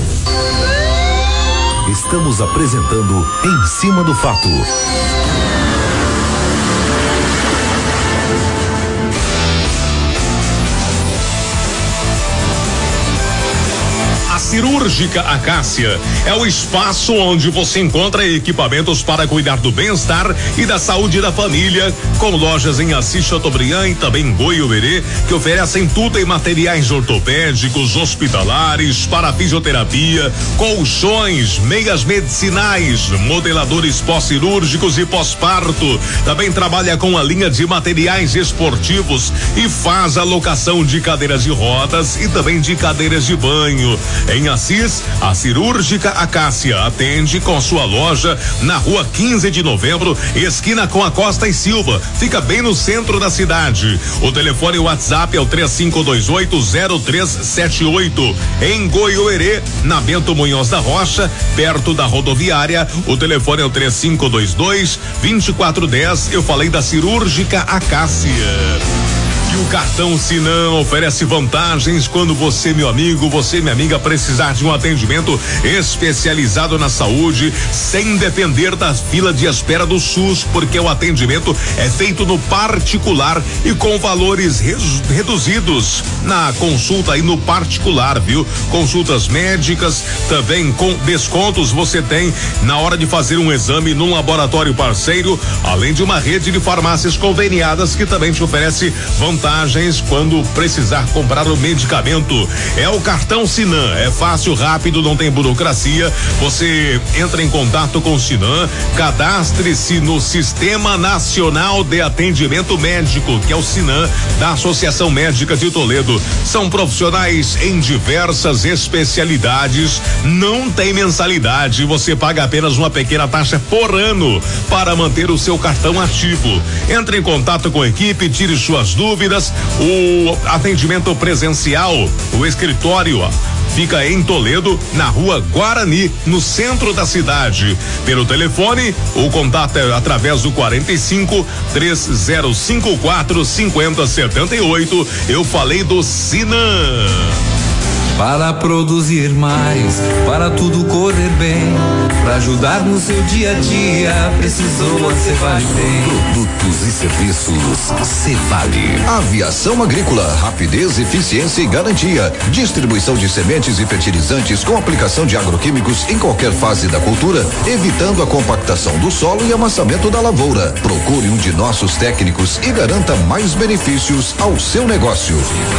Estamos apresentando Em Cima do Fato. Cirúrgica Acácia é o espaço onde você encontra equipamentos para cuidar do bem-estar e da saúde da família, com lojas em Assis Chateaubriand e também em Goiuverê, que oferecem tudo em materiais ortopédicos, hospitalares, para fisioterapia, colchões, meias medicinais, modeladores pós-cirúrgicos e pós-parto. Também trabalha com a linha de materiais esportivos e faz a locação de cadeiras de rodas e também de cadeiras de banho. Em Assis, a Cirúrgica Acácia atende com sua loja na rua quinze de novembro, esquina com a Costa e Silva. Fica bem no centro da cidade. O telefone e o WhatsApp é o três cinco dois oito, zero três sete oito. Em Goiuerê, na Bento Munhoz da Rocha, perto da rodoviária, o telefone é o três cinco dois dois, vinte e quatro dez. Eu falei da Cirúrgica Acácia. E o cartão Sinan oferece vantagens quando você, meu amigo, você, minha amiga, precisar de um atendimento especializado na saúde, sem depender da fila de espera do SUS, porque o atendimento é feito no particular e com valores res, reduzidos na consulta e no particular, viu? Consultas médicas também com descontos você tem na hora de fazer um exame num laboratório parceiro, além de uma rede de farmácias conveniadas que também te oferece vantagens quando precisar comprar o medicamento. É o cartão Sinan, é fácil, rápido, não tem burocracia. Você entra em contato com o Sinan, cadastre-se no Sistema Nacional de Atendimento Médico, que é o Sinan da Associação Médica de Toledo. São profissionais em diversas especialidades, não tem mensalidade, você paga apenas uma pequena taxa por ano para manter o seu cartão ativo. Entre em contato com a equipe, tire suas dúvidas. O atendimento presencial, o escritório, ó, fica em Toledo, na rua Guarani, no centro da cidade. Pelo telefone, o contato é através do quarenta e cinco, três zero cinco quatro, cinquenta setenta e oito. Eu falei do Sinan. Para produzir mais, para tudo correr bem, para ajudar no seu dia a dia, precisou a Cevale tem. Produtos e serviços Cevale. Aviação agrícola, rapidez, eficiência e garantia. Distribuição de sementes e fertilizantes com aplicação de agroquímicos em qualquer fase da cultura, evitando a compactação do solo e amassamento da lavoura. Procure um de nossos técnicos e garanta mais benefícios ao seu negócio.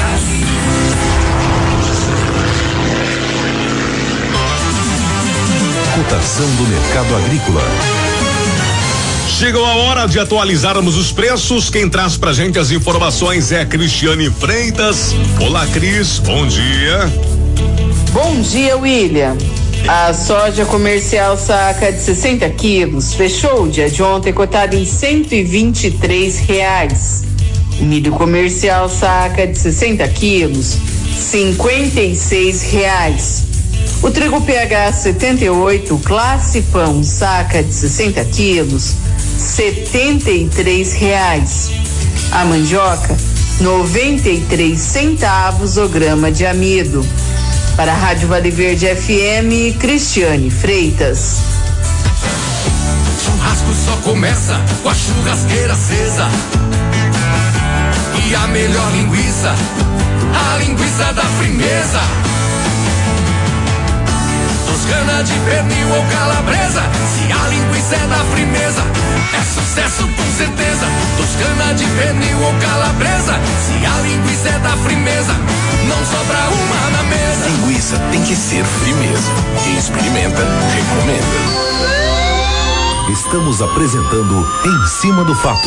Cotação do mercado agrícola. Chegou a hora de atualizarmos os preços. Quem traz pra gente as informações é Cristiane Freitas. Olá, Cris, bom dia. Bom dia, William. A soja comercial saca de sessenta quilos fechou o dia de ontem cotada em cento e vinte e três reais. O milho comercial saca de sessenta quilos, cinquenta e seis reais. O trigo P H setenta e oito, classe pão, saca de sessenta quilos, setenta e três reais. A mandioca, noventa e três centavos o grama de amido. Para a Rádio Vale Verde F M, Cristiane Freitas. Churrasco só começa com a churrasqueira acesa. E a melhor linguiça, a linguiça da firmeza. Toscana de pernil ou calabresa, se a linguiça é da firmeza, é sucesso com certeza. Toscana de pernil ou calabresa, se a linguiça é da firmeza, não sobra uma na mesa. Linguiça tem que ser firmeza. Quem experimenta, recomenda. Estamos apresentando Em Cima do Fato.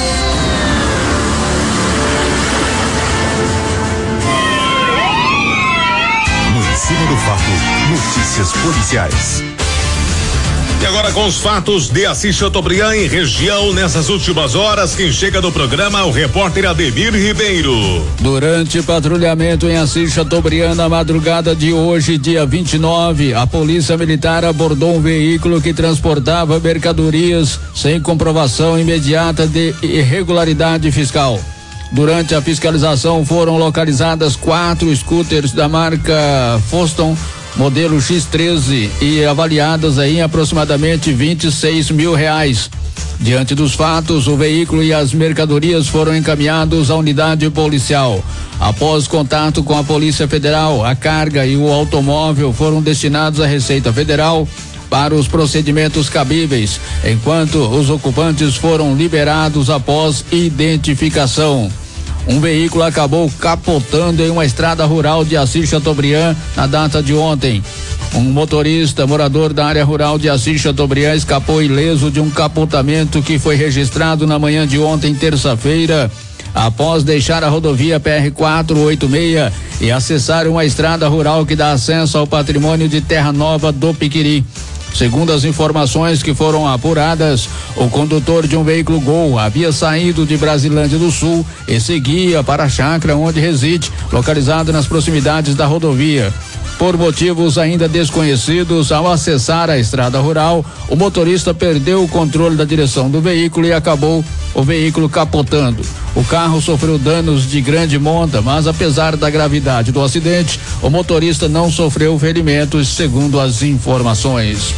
Em Cima do Fato, notícias policiais. E agora com os fatos de Assis Chateaubriand e região nessas últimas horas, quem chega no programa é o repórter Ademir Ribeiro. Durante patrulhamento em Assis Chateaubriand na madrugada de hoje, dia vinte e nove, a polícia militar abordou um veículo que transportava mercadorias sem comprovação imediata de irregularidade fiscal. Durante a fiscalização foram localizadas quatro scooters da marca Foston, modelo X treze, e avaliadas aí em aproximadamente vinte e seis mil reais. Diante dos fatos, o veículo e as mercadorias foram encaminhados à unidade policial. Após contato com a Polícia Federal, a carga e o automóvel foram destinados à Receita Federal para os procedimentos cabíveis, enquanto os ocupantes foram liberados após identificação. Um veículo acabou capotando em uma estrada rural de Assis Chateaubriand na data de ontem. Um motorista morador da área rural de Assis Chateaubriand escapou ileso de um capotamento que foi registrado na manhã de ontem, terça-feira, após deixar a rodovia P R quatrocentos e oitenta e seis e acessar uma estrada rural que dá acesso ao patrimônio de Terra Nova do Piquiri. Segundo as informações que foram apuradas, o condutor de um veículo Gol havia saído de Brasilândia do Sul e seguia para a chácara onde reside, localizado nas proximidades da rodovia. Por motivos ainda desconhecidos, ao acessar a estrada rural, o motorista perdeu o controle da direção do veículo e acabou o veículo capotando. O carro sofreu danos de grande monta, mas apesar da gravidade do acidente, o motorista não sofreu ferimentos, segundo as informações.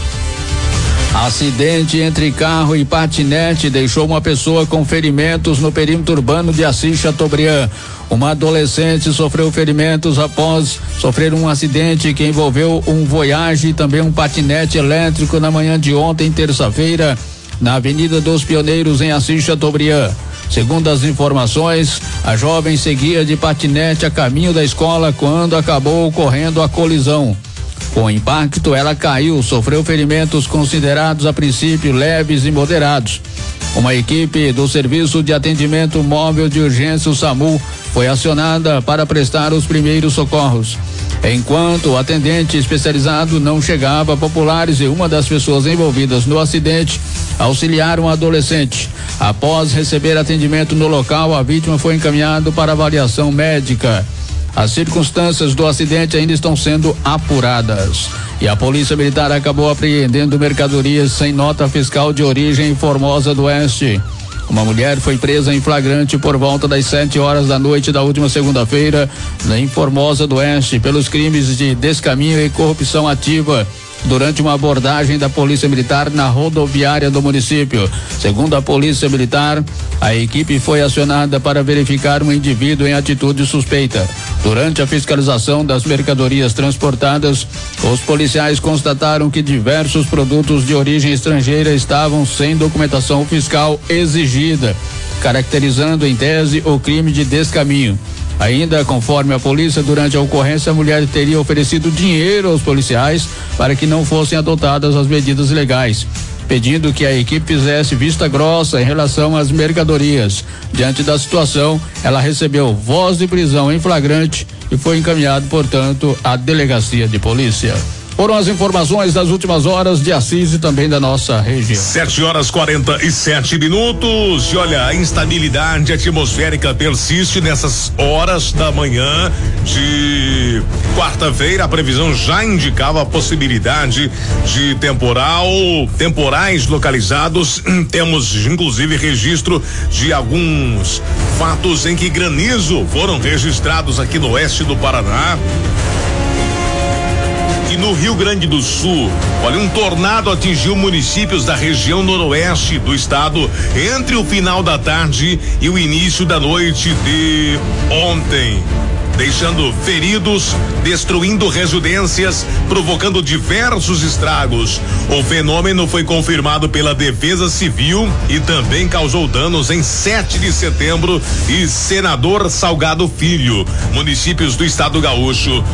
Acidente entre carro e patinete deixou uma pessoa com ferimentos no perímetro urbano de Assis Chateaubriand. Uma adolescente sofreu ferimentos após sofrer um acidente que envolveu um Voyage e também um patinete elétrico na manhã de ontem, terça-feira, na Avenida dos Pioneiros, em Assis Chateaubriand. Segundo as informações, a jovem seguia de patinete a caminho da escola quando acabou ocorrendo a colisão. Com o impacto, ela caiu, sofreu ferimentos considerados a princípio leves e moderados. Uma equipe do Serviço de Atendimento Móvel de Urgência, o SAMU, foi acionada para prestar os primeiros socorros. Enquanto o atendente especializado não chegava, populares e uma das pessoas envolvidas no acidente auxiliaram o adolescente. Após receber atendimento no local, a vítima foi encaminhada para avaliação médica. As circunstâncias do acidente ainda estão sendo apuradas. E a Polícia Militar acabou apreendendo mercadorias sem nota fiscal de origem em Formosa do Oeste. Uma mulher foi presa em flagrante por volta das sete horas da noite da última segunda-feira, em Formosa do Oeste, pelos crimes de descaminho e corrupção ativa, durante uma abordagem da Polícia Militar na rodoviária do município. Segundo a Polícia Militar, a equipe foi acionada para verificar um indivíduo em atitude suspeita. Durante a fiscalização das mercadorias transportadas, os policiais constataram que diversos produtos de origem estrangeira estavam sem documentação fiscal exigida, caracterizando em tese o crime de descaminho. Ainda conforme a polícia, durante a ocorrência, a mulher teria oferecido dinheiro aos policiais para que não fossem adotadas as medidas legais, pedindo que a equipe fizesse vista grossa em relação às mercadorias. Diante da situação, ela recebeu voz de prisão em flagrante e foi encaminhada, portanto, à delegacia de polícia. Foram as informações das últimas horas de Assis e também da nossa região. Sete horas quarenta e sete minutos. E olha, a instabilidade atmosférica persiste nessas horas da manhã de quarta-feira. A previsão já indicava a possibilidade de temporal, temporais localizados. Temos inclusive registro de alguns fatos em que granizo foram registrados aqui no oeste do Paraná. E no Rio Grande do Sul, olha, um tornado atingiu municípios da região noroeste do estado entre o final da tarde e o início da noite de ontem, deixando feridos, destruindo residências, provocando diversos estragos. O fenômeno foi confirmado pela Defesa Civil e também causou danos em sete de setembro e Senador Salgado Filho, municípios do estado gaúcho.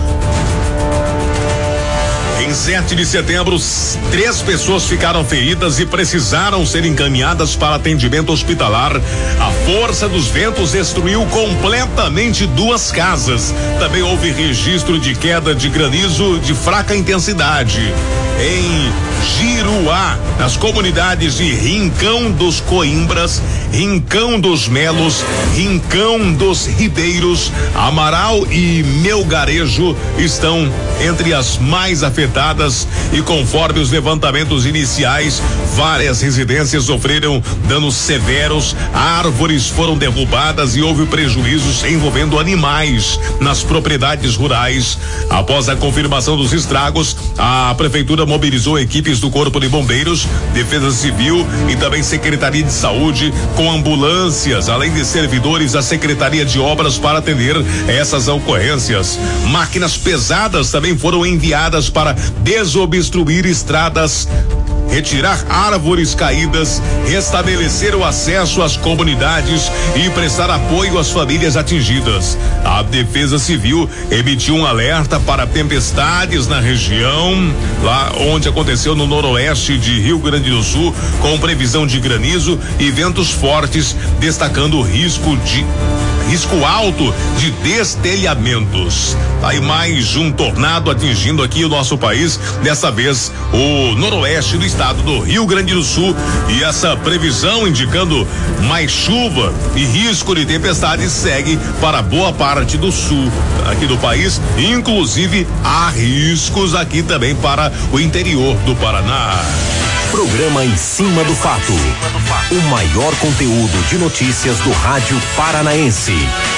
Em sete de setembro, três pessoas ficaram feridas e precisaram ser encaminhadas para atendimento hospitalar. A força dos ventos destruiu completamente duas casas. Também houve registro de queda de granizo de fraca intensidade em Giruá, nas comunidades de Rincão dos Coimbras, Rincão dos Melos, Rincão dos Ribeiros, Amaral e Melgarejo estão entre as mais afetadas e, conforme os levantamentos iniciais, várias residências sofreram danos severos, árvores foram derrubadas e houve prejuízos envolvendo animais nas propriedades rurais. Após a confirmação dos estragos, a prefeitura mobilizou equipes do Corpo de Bombeiros, Defesa Civil e também Secretaria de Saúde, com ambulâncias, além de servidores da Secretaria de Obras para atender essas ocorrências. Máquinas pesadas também foram enviadas para desobstruir estradas, retirar árvores caídas, restabelecer o acesso às comunidades e prestar apoio às famílias atingidas. A Defesa Civil emitiu um alerta para tempestades na região, lá onde aconteceu no noroeste de Rio Grande do Sul, com previsão de granizo e ventos fortes, destacando o risco de risco alto de destelhamentos. Tá aí mais um tornado atingindo aqui o nosso país, dessa vez o noroeste do estado do Rio Grande do Sul, e essa previsão indicando mais chuva e risco de tempestade segue para boa parte do sul aqui do país, inclusive há riscos aqui também para o interior do Paraná. Programa Em Cima do Fato. O maior conteúdo de notícias do rádio paranaense.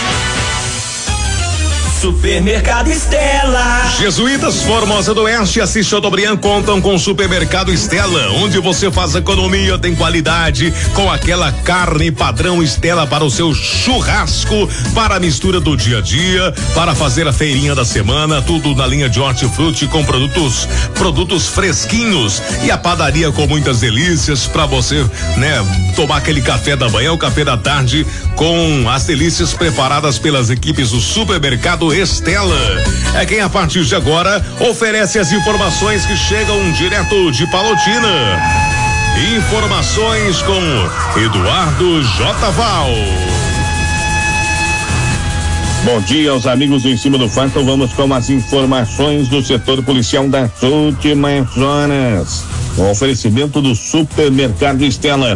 Supermercado Estela. Jesuítas Formosa do Oeste e Assis Chateaubriand contam com o Supermercado Estela, onde você faz economia, tem qualidade, com aquela carne padrão Estela para o seu churrasco, para a mistura do dia a dia, para fazer a feirinha da semana, tudo na linha de hortifruti com produtos, produtos fresquinhos, e a padaria com muitas delícias para você, né, tomar aquele café da manhã, o café da tarde, com as delícias preparadas pelas equipes do Supermercado Estela. É quem a partir de agora oferece as informações que chegam direto de Palotina. Informações com Eduardo J. Val. Bom dia aos amigos do Em Cima do Fato. Vamos com as informações do setor policial das últimas horas. O oferecimento do Supermercado Estela.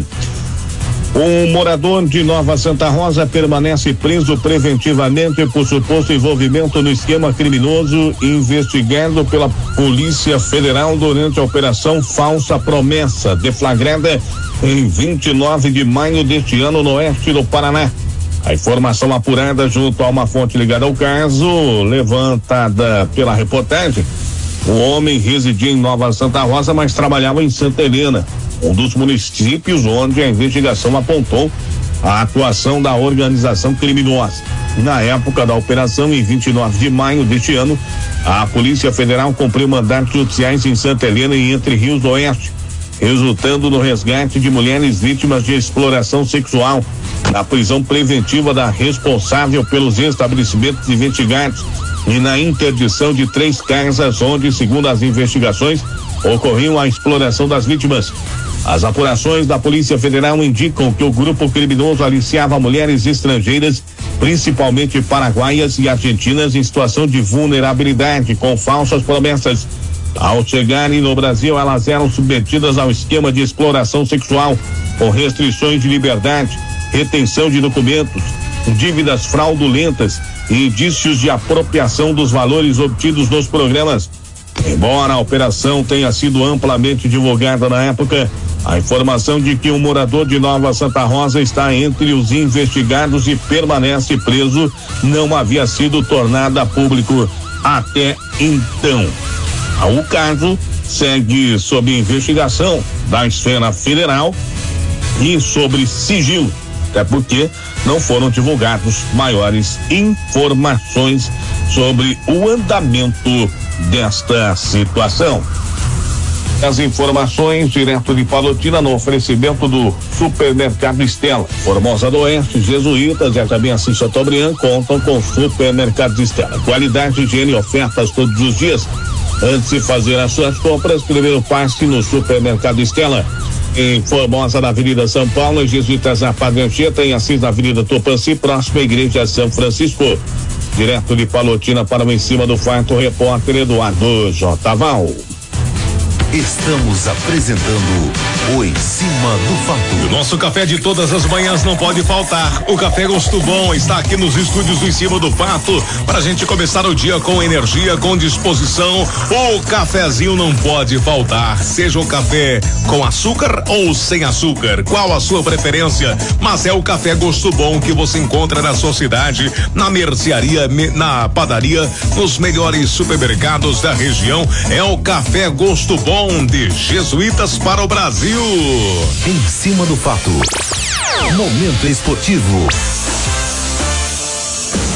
Um morador de Nova Santa Rosa permanece preso preventivamente por suposto envolvimento no esquema criminoso investigado pela Polícia Federal durante a Operação Falsa Promessa, deflagrada em vinte e nove de maio deste ano no oeste do Paraná. A informação apurada junto a uma fonte ligada ao caso, levantada pela reportagem, o homem residia em Nova Santa Rosa, mas trabalhava em Santa Helena, um dos municípios onde a investigação apontou a atuação da organização criminosa. Na época da operação, em vinte e nove de maio deste ano, a Polícia Federal cumpriu mandatos judiciais em Santa Helena e Entre Rios do Oeste, resultando no resgate de mulheres vítimas de exploração sexual, na prisão preventiva da responsável pelos estabelecimentos investigados e na interdição de três casas onde, segundo as investigações, ocorreu a exploração das vítimas. As apurações da Polícia Federal indicam que o grupo criminoso aliciava mulheres estrangeiras, principalmente paraguaias e argentinas, em situação de vulnerabilidade, com falsas promessas. Ao chegarem no Brasil, elas eram submetidas ao esquema de exploração sexual, com restrições de liberdade, retenção de documentos, dívidas fraudulentas e indícios de apropriação dos valores obtidos nos programas. Embora a operação tenha sido amplamente divulgada na época, a informação de que um morador de Nova Santa Rosa está entre os investigados e permanece preso não havia sido tornada a público até então. O caso segue sob investigação da esfera federal e sobre sigilo, até porque não foram divulgados maiores informações sobre o andamento desta situação. As informações direto de Palotina no oferecimento do Supermercado Estela. Formosa do Oeste, Jesuítas e também Assis Chateaubriand contam com o Supermercado Estela. Qualidade, higiene e ofertas todos os dias. Antes de fazer as suas compras, primeiro passe no Supermercado Estela. Em Formosa, na Avenida São Paulo, Jesuítas na Padre Anchieta, em Assis na Avenida Tupanci, próxima à Igreja São Francisco. Direto de Palotina para o Em Cima do Fato, repórter Eduardo J. Val. Estamos apresentando o Em Cima do Fato. O nosso café de todas as manhãs não pode faltar. O Café Gosto Bom está aqui nos estúdios do Em Cima do Fato para a gente começar o dia com energia, com disposição. O cafezinho não pode faltar, seja o café com açúcar ou sem açúcar. Qual a sua preferência? Mas é o Café Gosto Bom que você encontra na sua cidade, na mercearia, na padaria, nos melhores supermercados da região. É o Café Gosto Bom de Jesuítas para o Brasil. Em Cima do Fato. Momento esportivo. E o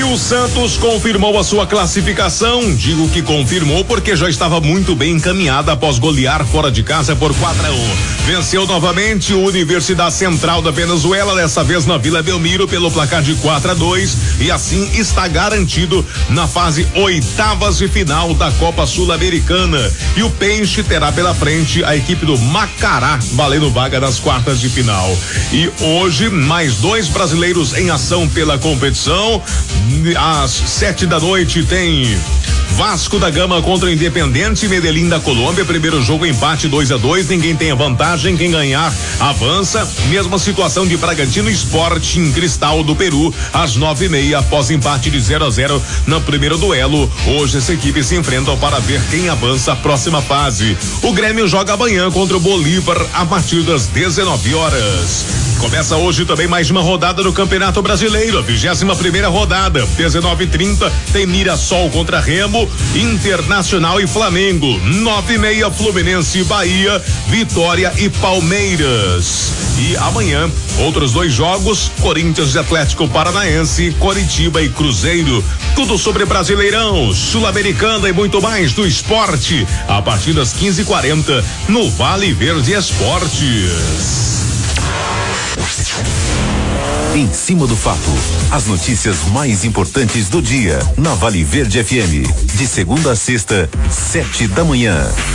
o Santos confirmou a sua classificação. Digo que confirmou porque já estava muito bem encaminhada após golear fora de casa por quatro a um. Venceu novamente o Universidade Central da Venezuela, dessa vez na Vila Belmiro, pelo placar de quatro a dois, e assim está garantido na fase oitavas de final da Copa Sul-Americana. E o Peixe terá pela frente a equipe do Macará, valendo vaga nas quartas de final. E hoje, mais dois brasileiros em ação pela competição. Às sete da noite tem Vasco da Gama contra o Independente Medellín da Colômbia. Primeiro jogo, empate dois a dois. Ninguém tem a vantagem. Quem ganhar avança. Mesma situação de Bragantino Sporting Cristal do Peru, às nove e meia, após empate de zero a zero no primeiro duelo. Hoje essa equipe se enfrentam para ver quem avança a próxima fase. O Grêmio joga amanhã contra o Bolívar a partir das dezenove horas. Começa hoje também mais uma rodada do Campeonato Brasileiro, a vigésima primeira rodada. dezenove e trinta tem Mirassol contra Remo, Internacional e Flamengo. nove e meia, Fluminense e Bahia, Vitória e Palmeiras. E amanhã, outros dois jogos: Corinthians e Atlético Paranaense, Coritiba e Cruzeiro. Tudo sobre Brasileirão, Sul-Americana e muito mais do esporte, a partir das quinze e quarenta, no Vale Verde Esportes. Em cima do fato, as notícias mais importantes do dia, na Vale Verde F M, de segunda a sexta, sete da manhã.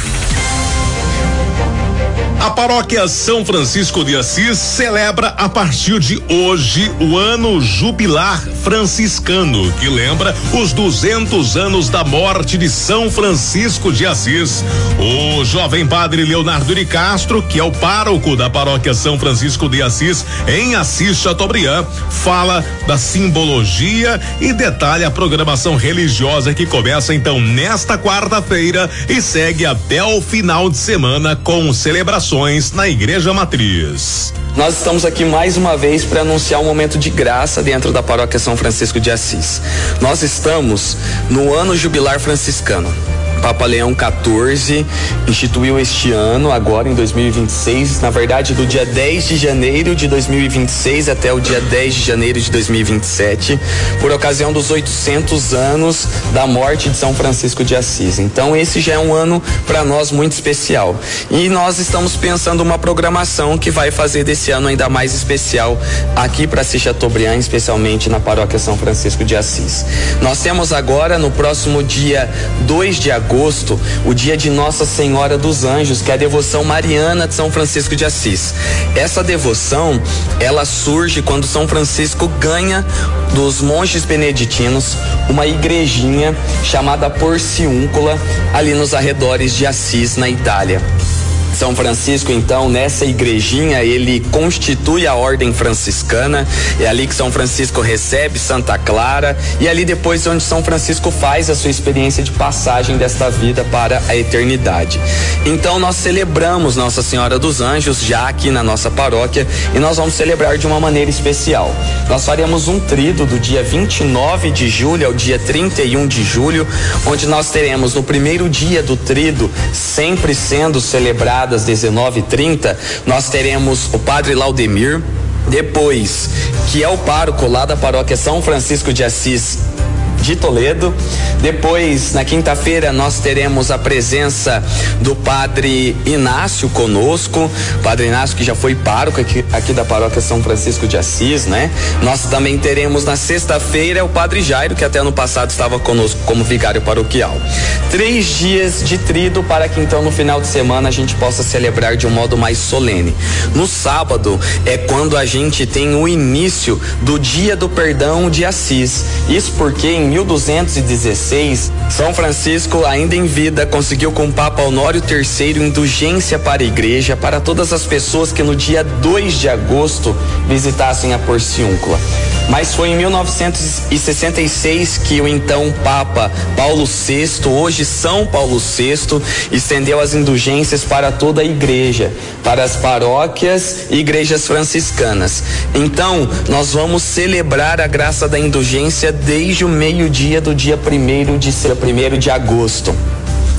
A paróquia São Francisco de Assis celebra a partir de hoje o ano jubilar franciscano, que lembra os duzentos anos da morte de São Francisco de Assis. O jovem padre Leonardo de Castro, que é o pároco da paróquia São Francisco de Assis, em Assis Chateaubriand, fala da simbologia e detalha a programação religiosa que começa então nesta quarta-feira e segue até o final de semana com celebrações na Igreja Matriz. Nós estamos aqui mais uma vez para anunciar um momento de graça dentro da paróquia São Francisco de Assis. Nós estamos no ano jubilar franciscano. Papa Leão quatorze instituiu este ano, agora em dois mil e vinte e seis, na verdade do dia dez de janeiro de dois mil e vinte e seis até o dia dez de janeiro de dois mil e vinte e sete, por ocasião dos oitocentos anos da morte de São Francisco de Assis. Então esse já é um ano para nós muito especial. E nós estamos pensando uma programação que vai fazer desse ano ainda mais especial aqui para Assis Chateaubriand, especialmente na paróquia São Francisco de Assis. Nós temos agora, no próximo dia dois de agosto, agosto, o dia de Nossa Senhora dos Anjos, que é a devoção mariana de São Francisco de Assis. Essa devoção, ela surge quando São Francisco ganha dos monges beneditinos uma igrejinha chamada Porciúncula, ali nos arredores de Assis, na Itália. São Francisco, então, nessa igrejinha, ele constitui a ordem franciscana. É ali que São Francisco recebe Santa Clara e ali depois onde São Francisco faz a sua experiência de passagem desta vida para a eternidade. Então nós celebramos Nossa Senhora dos Anjos já aqui na nossa paróquia e nós vamos celebrar de uma maneira especial. Nós faremos um tríduo do dia vinte e nove de julho ao dia trinta e um de julho, onde nós teremos no primeiro dia do tríduo, sempre sendo celebrado às dezenove e trinta, nós teremos o padre Laudemir, depois, que é o pároco lá da paróquia São Francisco de Assis de Toledo. Depois, na quinta-feira, nós teremos a presença do padre Inácio conosco, padre Inácio que já foi pároco aqui, aqui da paróquia São Francisco de Assis, né? Nós também teremos na sexta-feira o padre Jairo, que até no passado estava conosco como vigário paroquial. Três dias de tríduo para que então no final de semana a gente possa celebrar de um modo mais solene. No sábado é quando a gente tem o início do Dia do Perdão de Assis. Isso porque em mil duzentos e dezesseis, São Francisco, ainda em vida, conseguiu com o Papa Honório terceiro indulgência para a igreja para todas as pessoas que no dia dois de agosto visitassem a Porciúncula. Mas foi em mil novecentos e sessenta e seis que o então Papa Paulo sexto, hoje São Paulo sexto, estendeu as indulgências para toda a igreja, para as paróquias e igrejas franciscanas. Então, nós vamos celebrar a graça da indulgência desde o meio-dia do dia primeiro de, primeiro de agosto.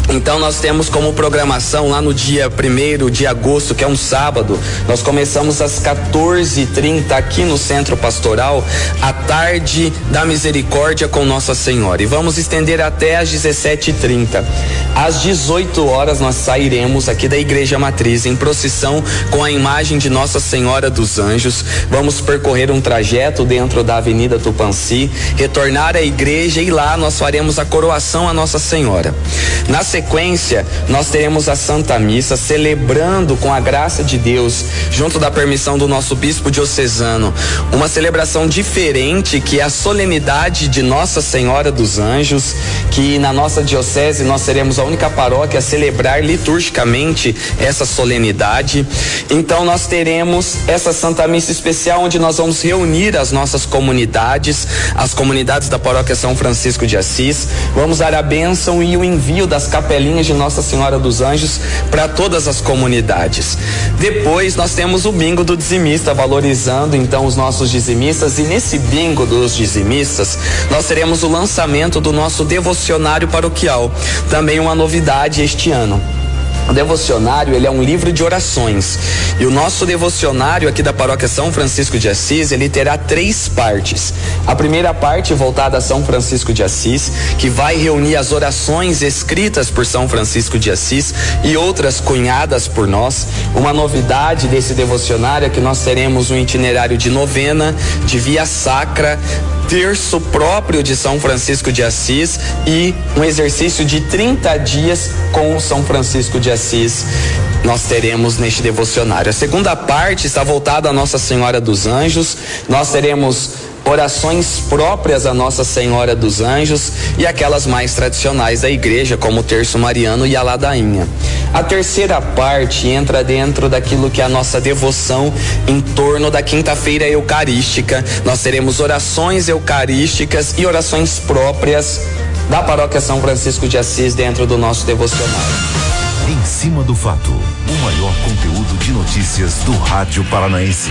Então nós temos como programação lá no dia primeiro de agosto, que é um sábado, nós começamos às quatorze e trinta aqui no Centro Pastoral, a tarde da misericórdia com Nossa Senhora, e vamos estender até às dezessete e trinta. Às dezoito horas nós sairemos aqui da Igreja Matriz em procissão com a imagem de Nossa Senhora dos Anjos. Vamos percorrer um trajeto dentro da Avenida Tupanci, retornar à igreja e lá nós faremos a coroação a Nossa Senhora. Na sequência, nós teremos a Santa Missa, celebrando com a graça de Deus, junto da permissão do nosso bispo diocesano, uma celebração diferente, que é a solenidade de Nossa Senhora dos Anjos, que na nossa diocese nós seremos a única paróquia a celebrar liturgicamente essa solenidade. Então nós teremos essa Santa Missa especial, onde nós vamos reunir as nossas comunidades, as comunidades da paróquia São Francisco de Assis, vamos dar a bênção e o envio das capelinhas de Nossa Senhora dos Anjos para todas as comunidades. Depois nós temos o bingo do dizimista, valorizando então os nossos dizimistas, e nesse bingo dos dizimistas nós teremos o lançamento do nosso devocionário paroquial, também uma novidade este ano. O devocionário, ele é um livro de orações, e o nosso devocionário aqui da paróquia São Francisco de Assis, ele terá três partes. A primeira parte voltada a São Francisco de Assis, que vai reunir as orações escritas por São Francisco de Assis e outras cunhadas por nós. Uma novidade desse devocionário é que nós teremos um itinerário de novena, de via sacra, terço próprio de São Francisco de Assis e um exercício de trinta dias com São Francisco de Assis. Nós teremos neste devocionário. A segunda parte está voltada a Nossa Senhora dos Anjos. Nós teremos orações próprias a Nossa Senhora dos Anjos e aquelas mais tradicionais da igreja, como o terço mariano e a ladainha. A terceira parte entra dentro daquilo que é a nossa devoção em torno da quinta-feira eucarística. Nós teremos orações eucarísticas e orações próprias da paróquia São Francisco de Assis dentro do nosso devocionário. Em cima do fato, o maior conteúdo de notícias do rádio paranaense.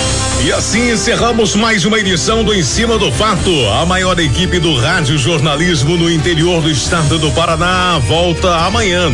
E assim encerramos mais uma edição do Em Cima do Fato. A maior equipe do rádio jornalismo no interior do estado do Paraná volta amanhã.